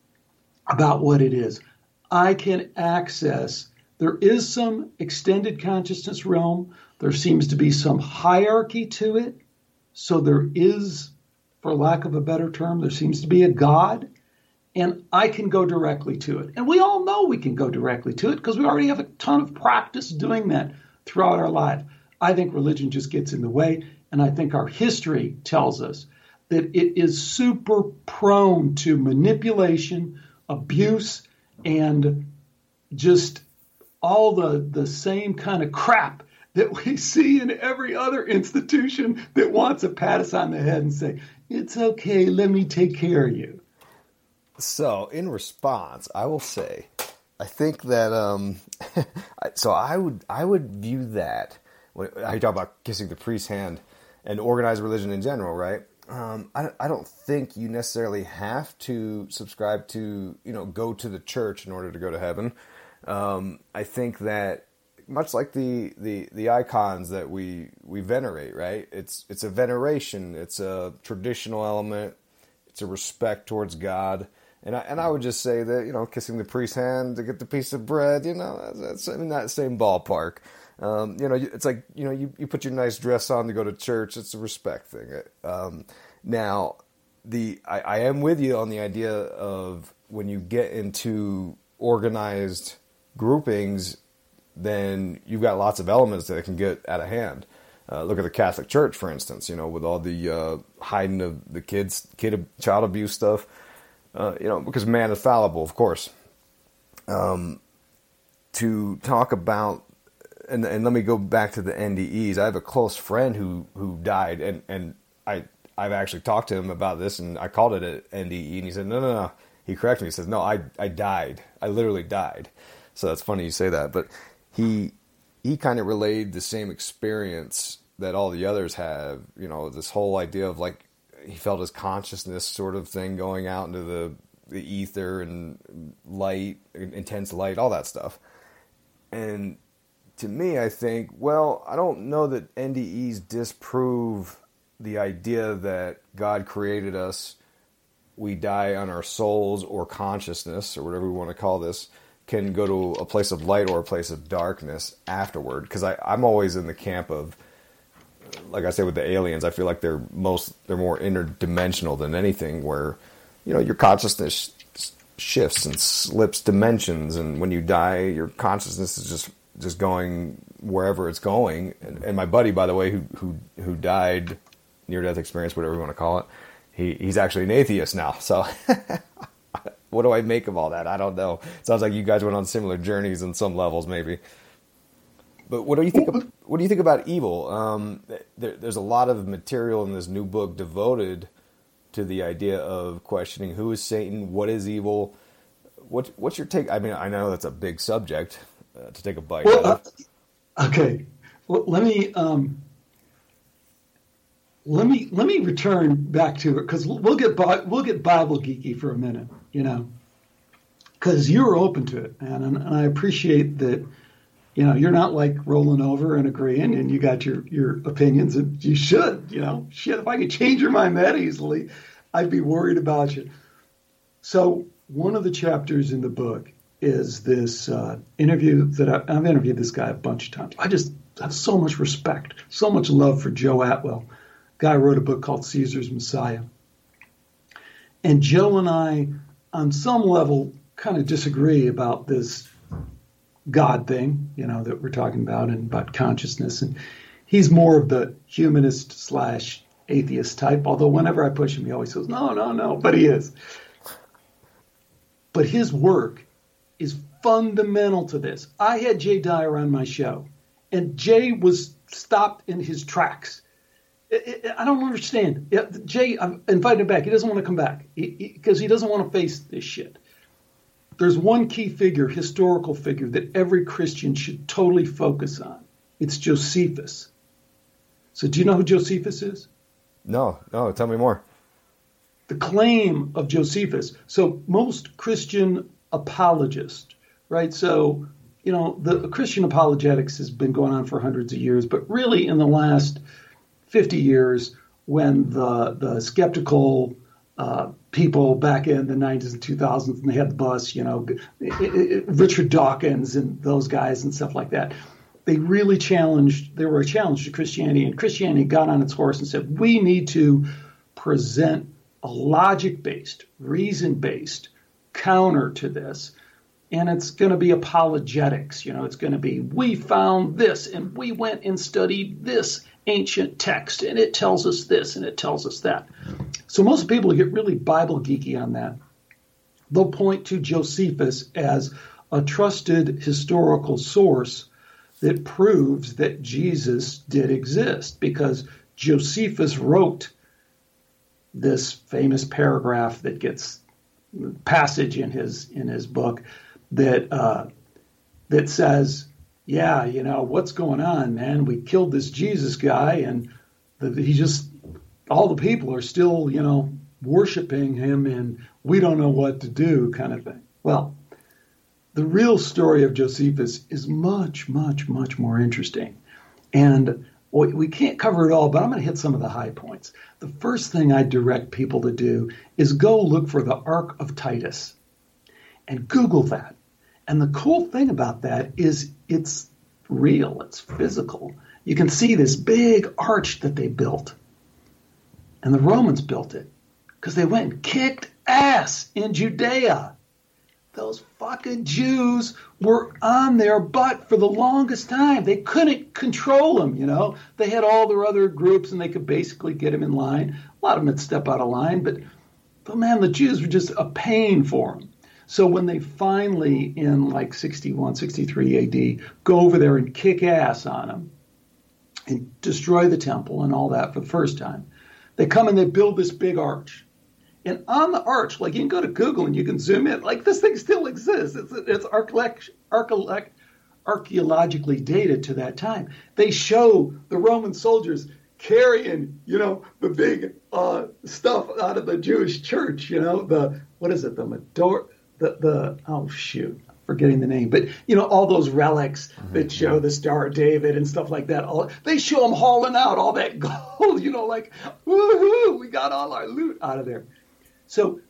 Speaker 1: about what it is. I can access, there is some extended consciousness realm. There seems to be some hierarchy to it. So there is, for lack of a better term, there seems to be a God, and I can go directly to it. And we all know we can go directly to it because we already have a ton of practice doing that throughout our life. I think religion just gets in the way, and I think our history tells us that it is super prone to manipulation, abuse, and just all the, the same kind of crap that we see in every other institution that wants to pat us on the head and say, it's okay, let me take care of you.
Speaker 2: So, in response, I will say, I think that, um, so I would I would view that, when I talk about kissing the priest's hand and organized religion in general, right? Um, I, I don't think you necessarily have to subscribe to, you know, go to the church in order to go to heaven. Um, I think that much like the, the, the icons that we, we venerate, right? It's, it's a veneration. It's a traditional element. It's a respect towards God. And I, and I would just say that, you know, kissing the priest's hand to get the piece of bread, you know, that's in that same ballpark. Um, you know, it's like, you know, you, you put your nice dress on to go to church. It's a respect thing. Um, now, the I, I am with you on the idea of when you get into organized groupings, then you've got lots of elements that can get out of hand. Uh, look at the Catholic Church, for instance, you know, with all the uh, hiding of the kids, kid, child abuse stuff, uh, you know, because man is fallible, of course. Um, to talk about, and, and let me go back to the N D Es. I have a close friend who, who died, and, and I, I've actually talked to him about this, and I called it an N D E, and he said, no, no, no. He corrected me. He says, no, I, I died. I literally died. So that's funny you say that. But he he kind of relayed the same experience that all the others have. You know, this whole idea of like he felt his consciousness sort of thing going out into the, the ether and light, intense light, all that stuff. And to me, I think, well, I don't know that N D Es disprove the idea that God created us, we die on our souls or consciousness, or whatever we want to call this, can go to a place of light or a place of darkness afterward. Because I'm always in the camp of, like I say with the aliens, I feel like they're most they're more interdimensional than anything, where, you know, your consciousness shifts and slips dimensions, and when you die, your consciousness is just just going wherever it's going. And, and my buddy, by the way, who who who died, near-death experience, whatever you want to call it, he he's actually an atheist now. So what do I make of all that? I don't know. Sounds like you guys went on similar journeys in some levels, maybe. But what do you think? Of, what do you think about evil? Um, there, there's a lot of material in this new book devoted to the idea of questioning who is Satan, what is evil. What what's your take? I mean, I know that's a big subject uh, to take a bite
Speaker 1: well,
Speaker 2: out of.
Speaker 1: Uh, okay, well, let me um, let me let me return back to it, because we'll get we'll get Bible geeky for a minute, you know, because you're open to it, man, and, and I appreciate that. You know, you're not like rolling over and agreeing, and you got your, your opinions, and you should, you know, shit, if I could change your mind that easily, I'd be worried about you. So one of the chapters in the book is this uh, interview that I, I've interviewed this guy a bunch of times. I just have so much respect, so much love for Joe Atwell. Guy wrote a book called Caesar's Messiah. And Joe and I, on some level, kind of disagree about this God thing, you know, that we're talking about, and about consciousness. And he's more of the humanist slash atheist type, although whenever I push him, he always says, no, no, no, but he is. But his work is fundamental to this. I had Jay Dyer on my show, and Jay was stopped in his tracks. I don't understand. Jay, I've invited him back. He doesn't want to come back because he, he, he doesn't want to face this shit. There's one key figure, historical figure, that every Christian should totally focus on. It's Josephus. So do you know who Josephus is?
Speaker 2: No, no, tell me more.
Speaker 1: The claim of Josephus. So most Christian apologists, right? So, you know, the Christian apologetics has been going on for hundreds of years, but really in the last fifty years, when the the skeptical uh, people back in the nineties and two thousands, and they had the bus, you know, it, it, Richard Dawkins and those guys and stuff like that, they really challenged, they were a challenge to Christianity, and Christianity got on its horse and said, we need to present a logic-based, reason-based counter to this. And it's going to be apologetics. You know, it's going to be, we found this and we went and studied this ancient text and it tells us this and it tells us that. So most people get really Bible geeky on that. They'll point to Josephus as a trusted historical source that proves that Jesus did exist, because Josephus wrote this famous paragraph that gets passage in his in his book that uh, that says, yeah, you know, what's going on, man? We killed this Jesus guy, and the, he just, all the people are still, you know, worshiping him, and we don't know what to do, kind of thing. Well, the real story of Josephus is much, much, much more interesting. And we can't cover it all, but I'm going to hit some of the high points. The first thing I direct people to do is go look for the Ark of Titus and Google that. And the cool thing about that is it's real, it's physical. You can see this big arch that they built. And the Romans built it because they went and kicked ass in Judea. Those fucking Jews were on their butt for the longest time. They couldn't control them, you know. They had all their other groups and they could basically get them in line. A lot of them would step out of line, but, but man, the Jews were just a pain for them. So when they finally, in like sixty-one, sixty-three A D, go over there and kick ass on them and destroy the temple and all that for the first time, they come and they build this big arch. And on the arch, like you can go to Google and you can zoom in, like this thing still exists. It's, it's archaeologically dated to that time. They show the Roman soldiers carrying, you know, the big uh, stuff out of the Jewish church, you know, the, what is it, the Mador, the, the, oh shoot, I'm forgetting the name, but, you know, all those relics mm-hmm. that show the Star of David and stuff like that. All, they show them hauling out all that gold, you know, like, woohoo, we got all our loot out of there. So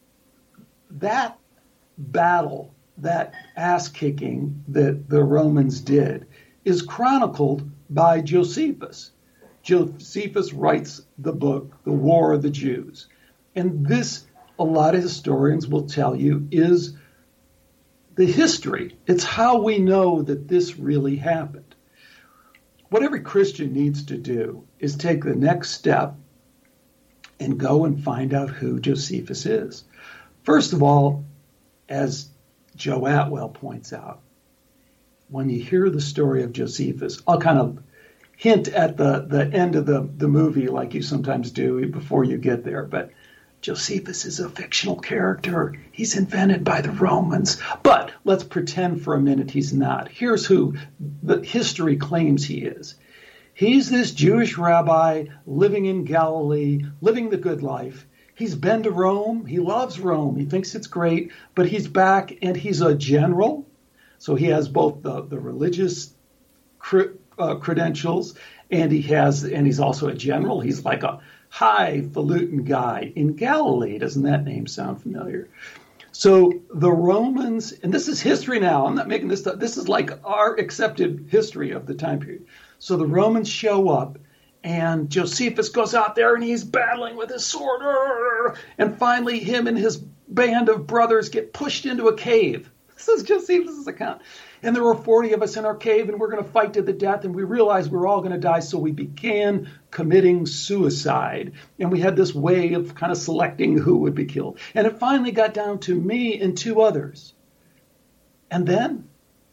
Speaker 1: that battle, that ass-kicking that the Romans did, is chronicled by Josephus. Josephus writes the book, The War of the Jews. And this, a lot of historians will tell you, is the history. It's how we know that this really happened. What every Christian needs to do is take the next step and go and find out who Josephus is. First of all, as Joe Atwell points out, when you hear the story of Josephus, I'll kind of hint at the, the end of the, the movie like you sometimes do before you get there, but Josephus is a fictional character. He's invented by the Romans, but let's pretend for a minute he's not. Here's who the history claims he is. He's this Jewish rabbi living in Galilee, living the good life. He's been to Rome. He loves Rome. He thinks it's great, but he's back and he's a general. So he has both the, the religious cre- uh, credentials and he has, and he's also a general. He's like a highfalutin guy in Galilee. Doesn't that name sound familiar? So the Romans, and this is history now. I'm not making this stuff. This is like our accepted history of the time period. So the Romans show up, and Josephus goes out there, and he's battling with his sword. And finally, him and his band of brothers get pushed into a cave. This is Josephus' account. And there were forty of us in our cave, and we're going to fight to the death, and we realized we we're all going to die, so we began committing suicide. And we had this way of kind of selecting who would be killed. And it finally got down to me and two others. And then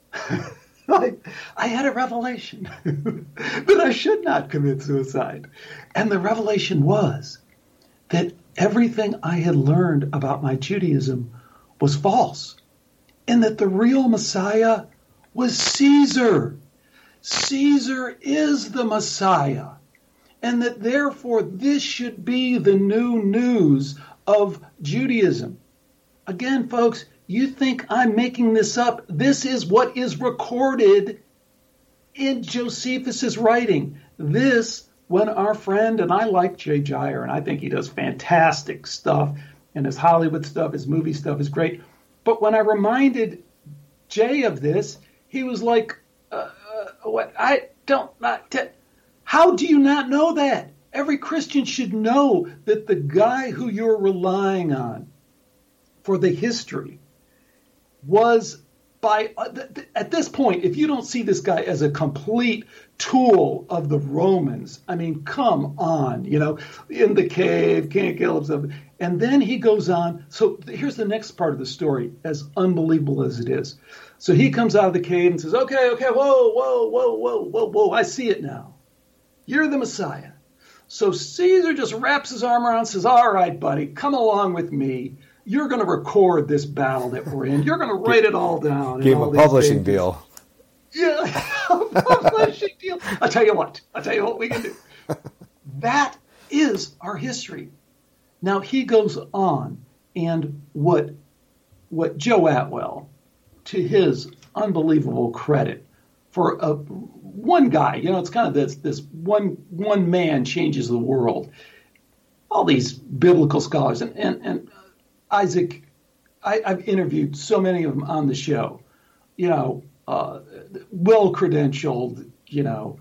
Speaker 1: I, I had a revelation that I should not commit suicide. And the revelation was that everything I had learned about my Judaism was false, and that the real Messiah was Caesar. Caesar is the Messiah, and that therefore this should be the new news of Judaism. Again, folks, you think I'm making this up. This is what is recorded in Josephus's writing. This, when our friend, and I like Jay Geyer, and I think he does fantastic stuff, and his Hollywood stuff, his movie stuff is great. But when I reminded Jay of this, he was like, uh, uh, what? I don't, not t- how do you not know that? Every Christian should know that the guy who you're relying on for the history was by, uh, th- th- at this point, if you don't see this guy as a complete tool of the Romans, I mean, come on, you know, in the cave, can't kill himself. And then he goes on. So here's the next part of the story, as unbelievable as it is. So he comes out of the cave and says, okay, okay, whoa, whoa, whoa, whoa, whoa, whoa, I see it now. You're the Messiah. So Caesar just wraps his arm around and says, all right, buddy, come along with me. You're going to record this battle that we're in. You're going to write it all down.
Speaker 2: Give him a publishing deal.
Speaker 1: Yeah, a publishing deal. I'll tell you what. I'll tell you what we can do. That is our history. Now, he goes on, and what what Joe Atwell, to his unbelievable credit, for a one guy, you know, it's kind of this this one one man changes the world. All these biblical scholars, and and, and Isaac, I, I've interviewed so many of them on the show, you know, uh, well-credentialed, you know,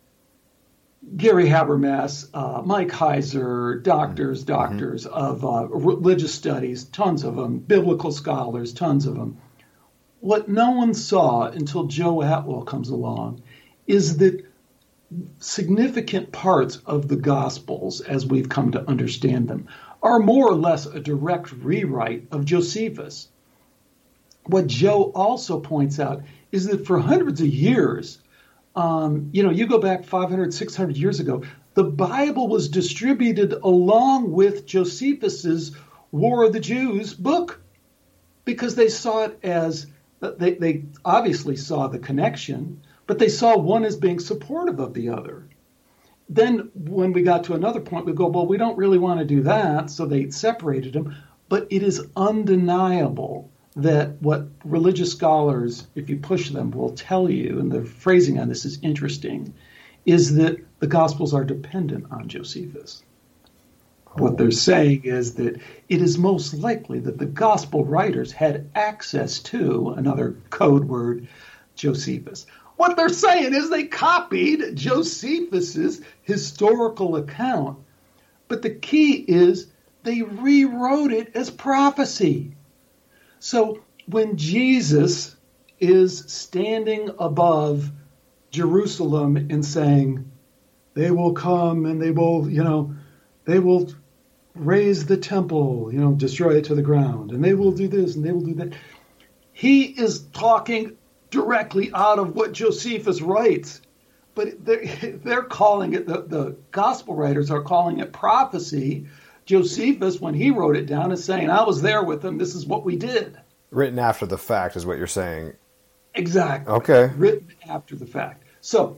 Speaker 1: Gary Habermas, uh, Mike Heiser, doctors, doctors mm-hmm. of uh, religious studies, tons of them, biblical scholars, tons of them. What no one saw until Joe Atwell comes along is that significant parts of the Gospels, as we've come to understand them, are more or less a direct rewrite of Josephus. What Joe also points out is that for hundreds of years, um, you know, you go back five hundred, six hundred years ago, the Bible was distributed along with Josephus's War of the Jews book, because they saw it as, they, they obviously saw the connection, but they saw one as being supportive of the other. Then when we got to another point, we go, well, we don't really want to do that, so they separated them. But it is undeniable that what religious scholars, if you push them, will tell you, and the phrasing on this is interesting, is that the Gospels are dependent on Josephus. Oh. What they're saying is that it is most likely that the Gospel writers had access to, another code word, Josephus. What they're saying is they copied Josephus's historical account, but the key is they rewrote it as prophecy. So when Jesus is standing above Jerusalem and saying, they will come and they will, you know, they will raise the temple, you know, destroy it to the ground, and they will do this and they will do that. He is talking directly out of what Josephus writes, but they're, they're calling it, the, the gospel writers are calling it prophecy. Josephus, when he wrote it down, is saying, I was there with them, this is what we did.
Speaker 2: Written after the fact is what you're saying.
Speaker 1: Exactly.
Speaker 2: Okay.
Speaker 1: Written after the fact. So,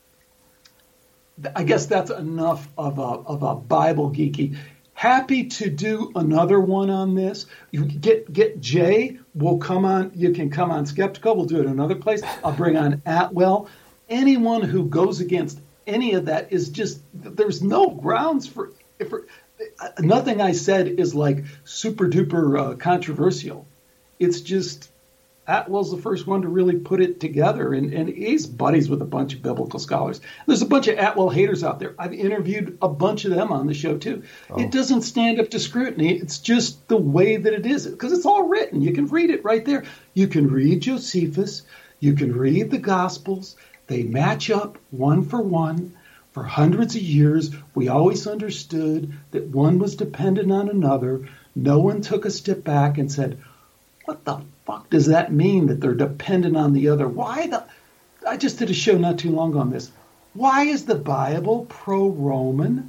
Speaker 1: I guess that's enough of a, of a Bible geeky. Happy to do another one on this. You get get Jay. We'll come on. You can come on Skeptical. We'll do it another place. I'll bring on Atwell. Anyone who goes against any of that is just, there's no grounds for, for nothing I said is like super duper uh, controversial. It's just Atwell's the first one to really put it together, and, and he's buddies with a bunch of biblical scholars. There's a bunch of Atwell haters out there. I've interviewed a bunch of them on the show, too. Oh. It doesn't stand up to scrutiny. It's just the way that it is, because it's all written. You can read it right there. You can read Josephus. You can read the Gospels. They match up one for one. For hundreds of years, we always understood that one was dependent on another. No one took a step back and said, what the fuck does that mean that they're dependent on the other? Why the? I just did a show not too long on this. Why is the Bible pro-Roman?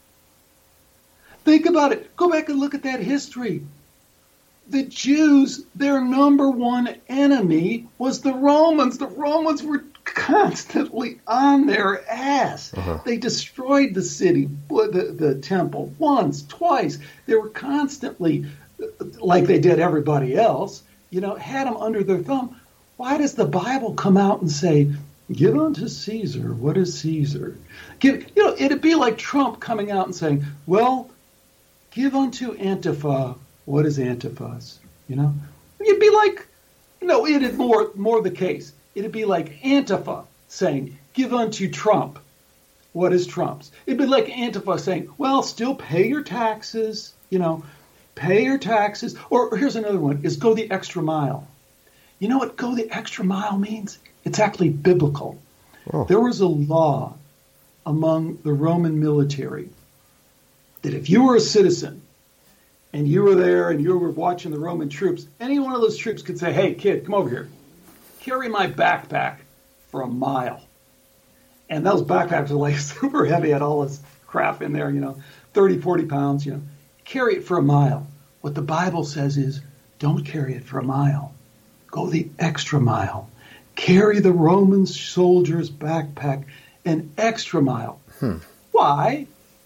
Speaker 1: Think about it. Go back and look at that history. The Jews, their number one enemy was the Romans. The Romans were constantly on their ass. Uh-huh. They destroyed the city, the, the temple, once, twice. They were constantly, like they did everybody else, you know, had them under their thumb. Why does the Bible come out and say, give unto Caesar what is Caesar? Give, you know, it'd be like Trump coming out and saying, well, give unto Antifa what is Antifa's, you know? It'd be like, you know, it'd more more the case. It'd be like Antifa saying, give unto Trump what is Trump's. It'd be like Antifa saying, well, still pay your taxes, you know, pay your taxes. Or, or here's another one, is go the extra mile. You know what go the extra mile means? It's actually biblical. Oh. There was a law among the Roman military that if you were a citizen and you were there and you were watching the Roman troops, any one of those troops could say, hey, kid, come over here. Carry my backpack for a mile. And those backpacks are like super heavy, had all this crap in there, you know, thirty, forty pounds, you know. Carry it for a mile. What the Bible says is, don't carry it for a mile. Go the extra mile. Carry the Roman soldier's backpack an extra mile. Hmm. Why?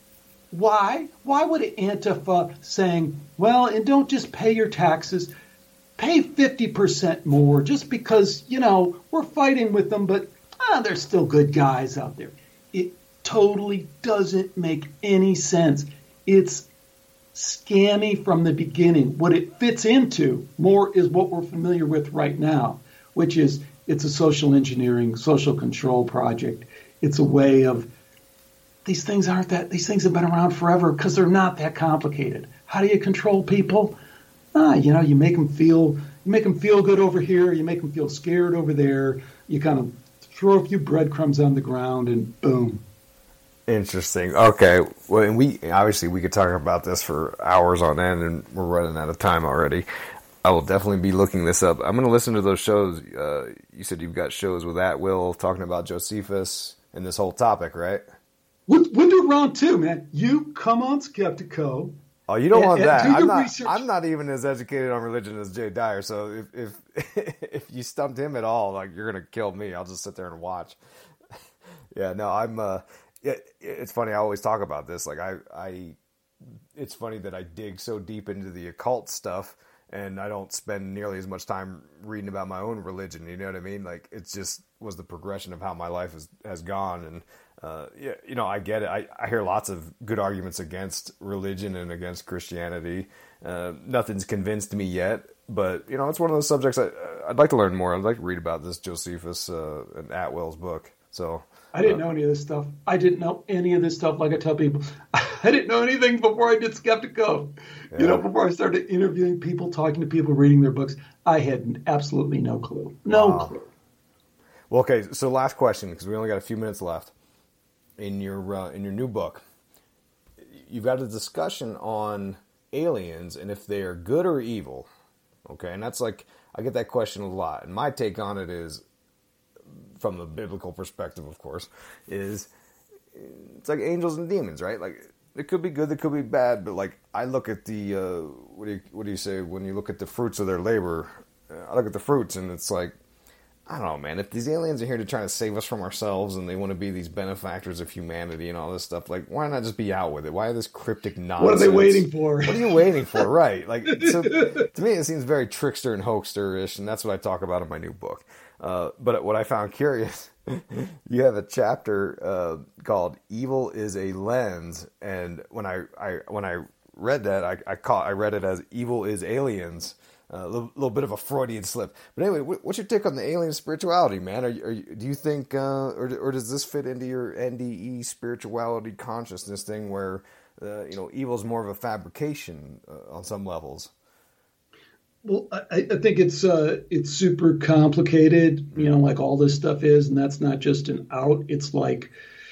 Speaker 1: Why? Why would Antifa saying, well, and don't just pay your taxes, pay fifty percent more just because, you know, we're fighting with them, but ah, there's still good guys out there. It totally doesn't make any sense. It's scammy from the beginning. What it fits into more is what we're familiar with right now, which is it's a social engineering, social control project. It's a way of, these things aren't that, these things have been around forever because they're not that complicated. How do you control people? Ah, you know, you make them feel, you make them feel good over here. You make them feel scared over there. You kind of throw a few breadcrumbs on the ground and boom.
Speaker 2: Interesting. Okay. Well, and we, obviously we could talk about this for hours on end and we're running out of time already. I will definitely be looking this up. I'm going to listen to those shows. Uh, you said you've got shows with Atwill talking about Josephus and this whole topic, right?
Speaker 1: We'll, we'll do round two, man. You come on Skeptico.
Speaker 2: Oh, you don't
Speaker 1: and,
Speaker 2: want that. I'm not,
Speaker 1: research.
Speaker 2: I'm not even as educated on religion as Jay Dyer, so if if if you stumped him at all, like, you're going to kill me. I'll just sit there and watch. Yeah, no, I'm... Uh, it, it's funny, I always talk about this. Like, I, I... It's funny that I dig so deep into the occult stuff, and I don't spend nearly as much time reading about my own religion, you know what I mean? Like, it just was the progression of how my life has, has gone, and... Uh, yeah, you know, I get it. I, I hear lots of good arguments against religion and against Christianity. Uh, nothing's convinced me yet, but, you know, it's one of those subjects I, I'd like to learn more. I'd like to read about this Josephus uh, and Atwill's book. So
Speaker 1: I didn't
Speaker 2: uh,
Speaker 1: know any of this stuff. I didn't know any of this stuff. Like I tell people, I didn't know anything before I did Skeptico. Yeah. You know, before I started interviewing people, talking to people, reading their books, I had absolutely no clue. No wow. clue.
Speaker 2: Well, okay. So last question, because we only got a few minutes left. In your uh, in your new book, you've got a discussion on aliens and if they are good or evil. Okay, and that's like, I get that question a lot. And my take on it is, from the biblical perspective, of course, is it's like angels and demons, right? Like, it could be good, it could be bad, but like, I look at the uh, what do you what do you say when you look at the fruits of their labor? I look at the fruits, and it's like, I don't know, man. If these aliens are here to try to save us from ourselves and they want to be these benefactors of humanity and all this stuff, like, why not just be out with it? Why this cryptic nonsense?
Speaker 1: What are they waiting for?
Speaker 2: What are you waiting for? Right. Like, so, to me, it seems very trickster and hoaxster-ish, and that's what I talk about in my new book. Uh, but what I found curious, you have a chapter uh, called "Evil is a Lens," and when I, I when I read that, I I, caught, I read it as "Evil is Aliens." A uh, little, little bit of a Freudian slip. But anyway, what's your take on the alien spirituality, man? Are you, are you, do you think, uh, or, or does this fit into your N D E spirituality consciousness thing where, uh, you know, evil is more of a fabrication uh, on some levels?
Speaker 1: Well, I, I think it's uh, it's super complicated, you know, like all this stuff is, and that's not just an out. It's like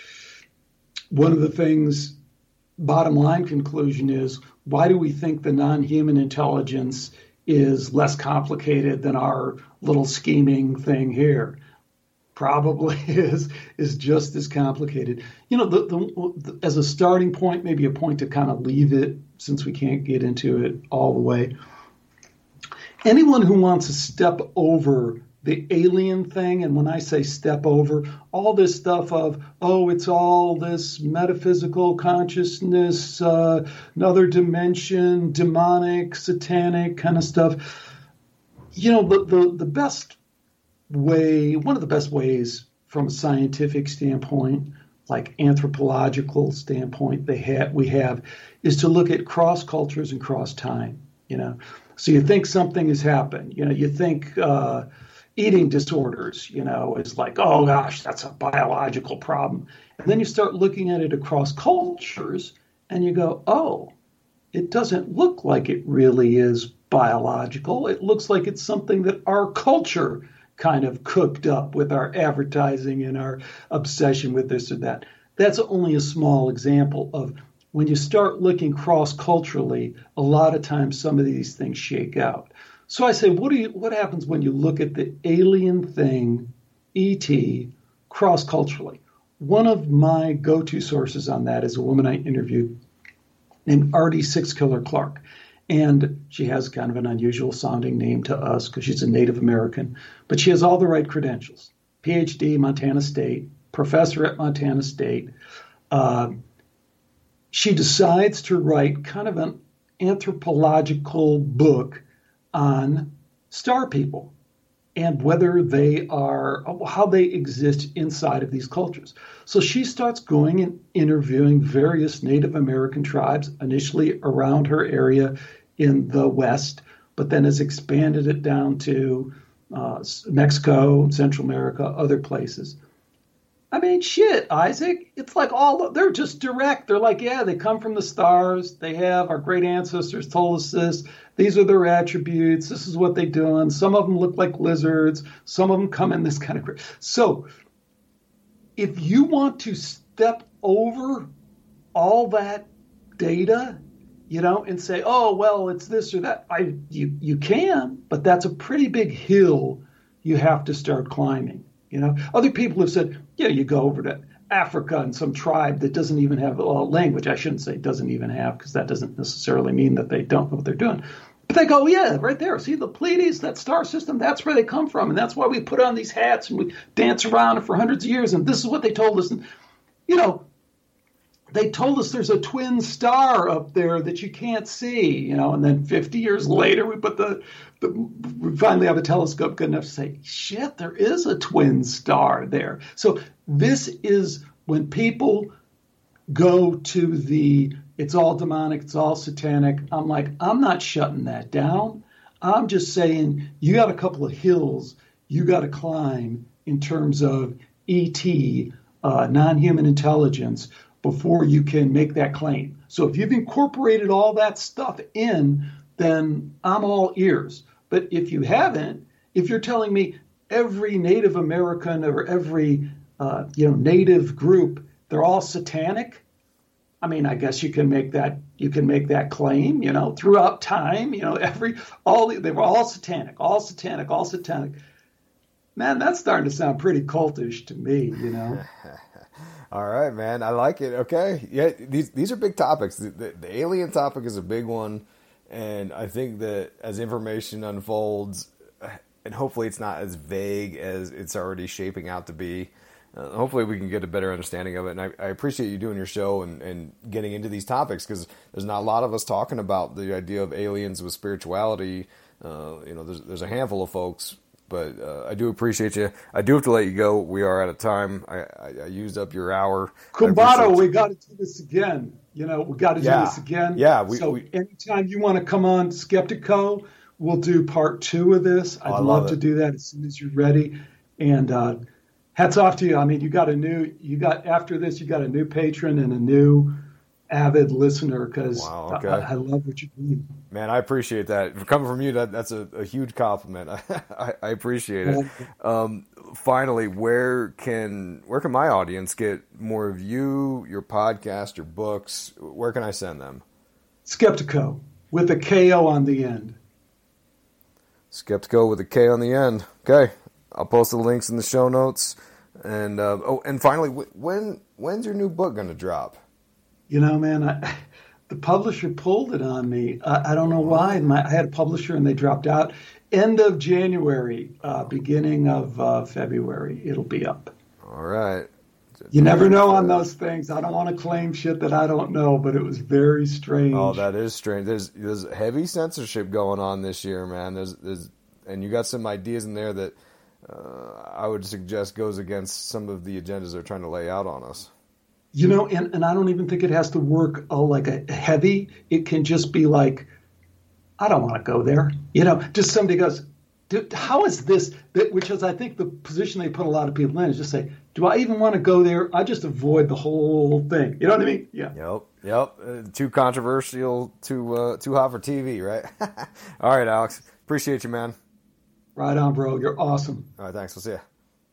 Speaker 1: one of the things, bottom line conclusion is, why do we think the non-human intelligence is less complicated than our little scheming thing here. Probably is is just as complicated. You know, the, the, the, as a starting point, maybe a point to kind of leave it, since we can't get into it all the way. Anyone who wants to step over the alien thing, and when I say step over, all this stuff of, oh, it's all this metaphysical consciousness, uh, another dimension, demonic, satanic kind of stuff. You know, the, the, the best way, one of the best ways from a scientific standpoint, like anthropological standpoint they have, we have, is to look at cross cultures and cross time, you know. So you think something has happened, you know, you think uh, eating disorders, you know, is like, oh gosh, that's a biological problem. And then you start looking at it across cultures and you go, oh, it doesn't look like it really is biological. It looks like it's something that our culture kind of cooked up with our advertising and our obsession with this or that. That's only a small example of when you start looking cross-culturally, a lot of times some of these things shake out. So I say, what do you, what happens when you look at the alien thing, E T, cross-culturally? One of my go-to sources on that is a woman I interviewed named Artie Sixkiller Clark. And she has kind of an unusual sounding name to us because she's a Native American, but she has all the right credentials. P H D, Montana State, professor at Montana State. Uh, she decides to write kind of an anthropological book on star people and whether they are, how they exist inside of these cultures. So she starts going and interviewing various Native American tribes, initially around her area in the West, but then has expanded it down to uh, Mexico, Central America, other places. I mean, shit, Isaac, it's like all, they're just direct. They're like, yeah, they come from the stars. They have, our great ancestors told us this. These are their attributes. This is what they do. And some of them look like lizards. Some of them come in this kind of, so if you want to step over all that data, you know, and say, oh, well, it's this or that, I, you, you can, but that's a pretty big hill you have to start climbing. You know, other people have said, yeah, you go over to Africa and some tribe that doesn't even have a language. I shouldn't say doesn't even have, because that doesn't necessarily mean that they don't know what they're doing. But they go, yeah, right there. See the Pleiades, that star system, that's where they come from. And that's why we put on these hats and we dance around it for hundreds of years. And this is what they told us. And, you know, they told us there's a twin star up there that you can't see, you know, and then fifty years later, we put the, the we finally have a telescope good enough to say, shit, there is a twin star there. So this is when people go to the, it's all demonic, it's all satanic. I'm like, I'm not shutting that down. I'm just saying you got a couple of hills you got to climb in terms of E T, uh, non-human intelligence, before you can make that claim. So if you've incorporated all that stuff in, then I'm all ears. But if you haven't, if you're telling me every Native American or every uh, you know Native group, they're all satanic, I mean, I guess you can make that you can make that claim. You know, throughout time, you know, every all they were all satanic, all satanic, all satanic. Man, that's starting to sound pretty cultish to me. You know.
Speaker 2: All right, man. I like it. Okay. Yeah, these these are big topics. The, the, the alien topic is a big one. And I think that as information unfolds, and hopefully it's not as vague as it's already shaping out to be, uh, hopefully we can get a better understanding of it. And I, I appreciate you doing your show and, and getting into these topics, because there's not a lot of us talking about the idea of aliens with spirituality. Uh, you know, there's, there's a handful of folks. But uh, I do appreciate you. I do have to let you go. We are out of time. I, I, I used up your hour.
Speaker 1: Kumbato, we got to do this again. You know, we got to
Speaker 2: yeah.
Speaker 1: do this again.
Speaker 2: Yeah. We,
Speaker 1: so
Speaker 2: we,
Speaker 1: anytime you want to come on Skeptico, we'll do part two of this. I'd
Speaker 2: oh,
Speaker 1: love
Speaker 2: love
Speaker 1: to do that as soon as you're ready. And uh, hats off to you. I mean, you got a new, you got, after this, you got a new patron and a new avid listener, because
Speaker 2: wow, okay.
Speaker 1: I, I love what you're doing.
Speaker 2: Man, I appreciate that. Coming from you, that that's a, a huge compliment. I, I appreciate it. Um, finally, where can where can my audience get more of you, your podcast, your books? Where can I send them?
Speaker 1: Skeptico, with a K O on the end.
Speaker 2: Skeptico with a K on the end. Okay, I'll post the links in the show notes. And uh, oh, and finally, when when's your new book going to drop?
Speaker 1: You know, man, I, the publisher pulled it on me. I, I don't know why. My, I had a publisher and they dropped out. End of January, uh, beginning of uh, February, it'll be up.
Speaker 2: All right.
Speaker 1: You never know on those things. I don't want to claim shit that I don't know, but it was very strange.
Speaker 2: Oh, that is strange. There's there's heavy censorship going on this year, man. There's there's and you got some ideas in there that uh, I would suggest goes against some of the agendas they're trying to lay out on us.
Speaker 1: You know, and, and I don't even think it has to work uh, like a heavy. It can just be like, I don't want to go there. You know, just somebody goes, Dude, how is this, that, which is, I think, the position they put a lot of people in is just say, do I even want to go there? I just avoid the whole thing. You know what I mean? Yeah.
Speaker 2: Yep. Yep. Uh, too controversial, too uh, too hot for T V, right? All right, Alex. Appreciate you, man.
Speaker 1: Right on, bro. You're awesome.
Speaker 2: All right, thanks. We'll see you.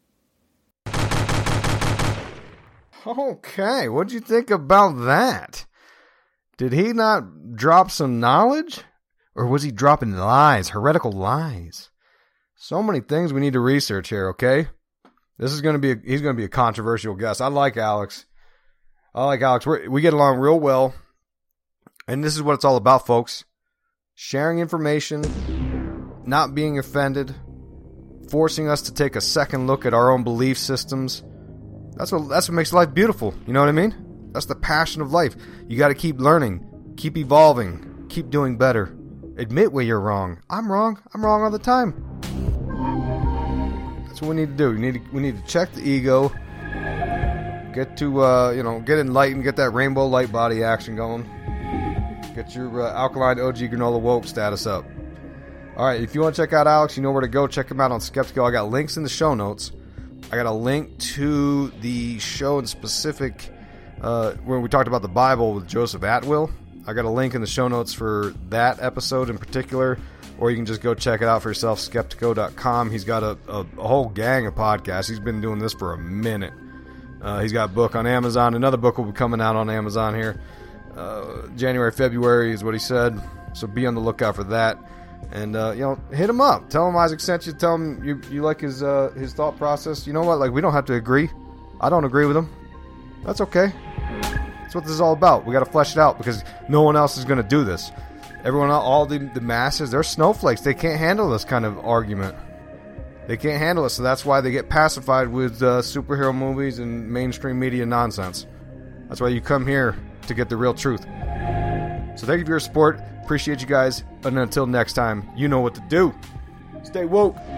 Speaker 2: Okay, what'd you think about that? Did he not drop some knowledge? Or was he dropping lies, heretical lies? So many things we need to research here, okay? This is going to be, a, he's going to be a controversial guest. I like Alex. I like Alex. We're, we get along real well. And this is what it's all about, folks. Sharing information, not being offended, forcing us to take a second look at our own belief systems. That's what that's what makes life beautiful. You know what I mean? That's the passion of life. You got to keep learning, keep evolving, keep doing better. Admit where you're wrong. I'm wrong. I'm wrong all the time. That's what we need to do. We need to, we need to check the ego. Get to uh, you know, get enlightened. Get that rainbow light body action going. Get your uh, alkaline O G granola woke status up. All right. If you want to check out Alex, you know where to go. Check him out on Skeptico. I got links in the show notes. I got a link to the show in specific uh, when we talked about the Bible with Joseph Atwill. I got a link in the show notes for that episode in particular, or you can just go check it out for yourself, skeptico dot com. He's got a, a, a whole gang of podcasts. He's been doing this for a minute. Uh, he's got a book on Amazon. Another book will be coming out on Amazon here. Uh, January, February is what he said. So be on the lookout for that. And, uh, you know, hit him up. Tell him Isaac sent you. Tell him you, you like his uh, his thought process. You know what? Like, we don't have to agree. I don't agree with him. That's okay. That's what this is all about. We got to flesh it out because no one else is going to do this. Everyone, all the, the masses, they're snowflakes. They can't handle this kind of argument. They can't handle it, so that's why they get pacified with uh, superhero movies and mainstream media nonsense. That's why you come here to get the real truth. So thank you for your support. Appreciate you guys. And until next time, you know what to do. Stay woke.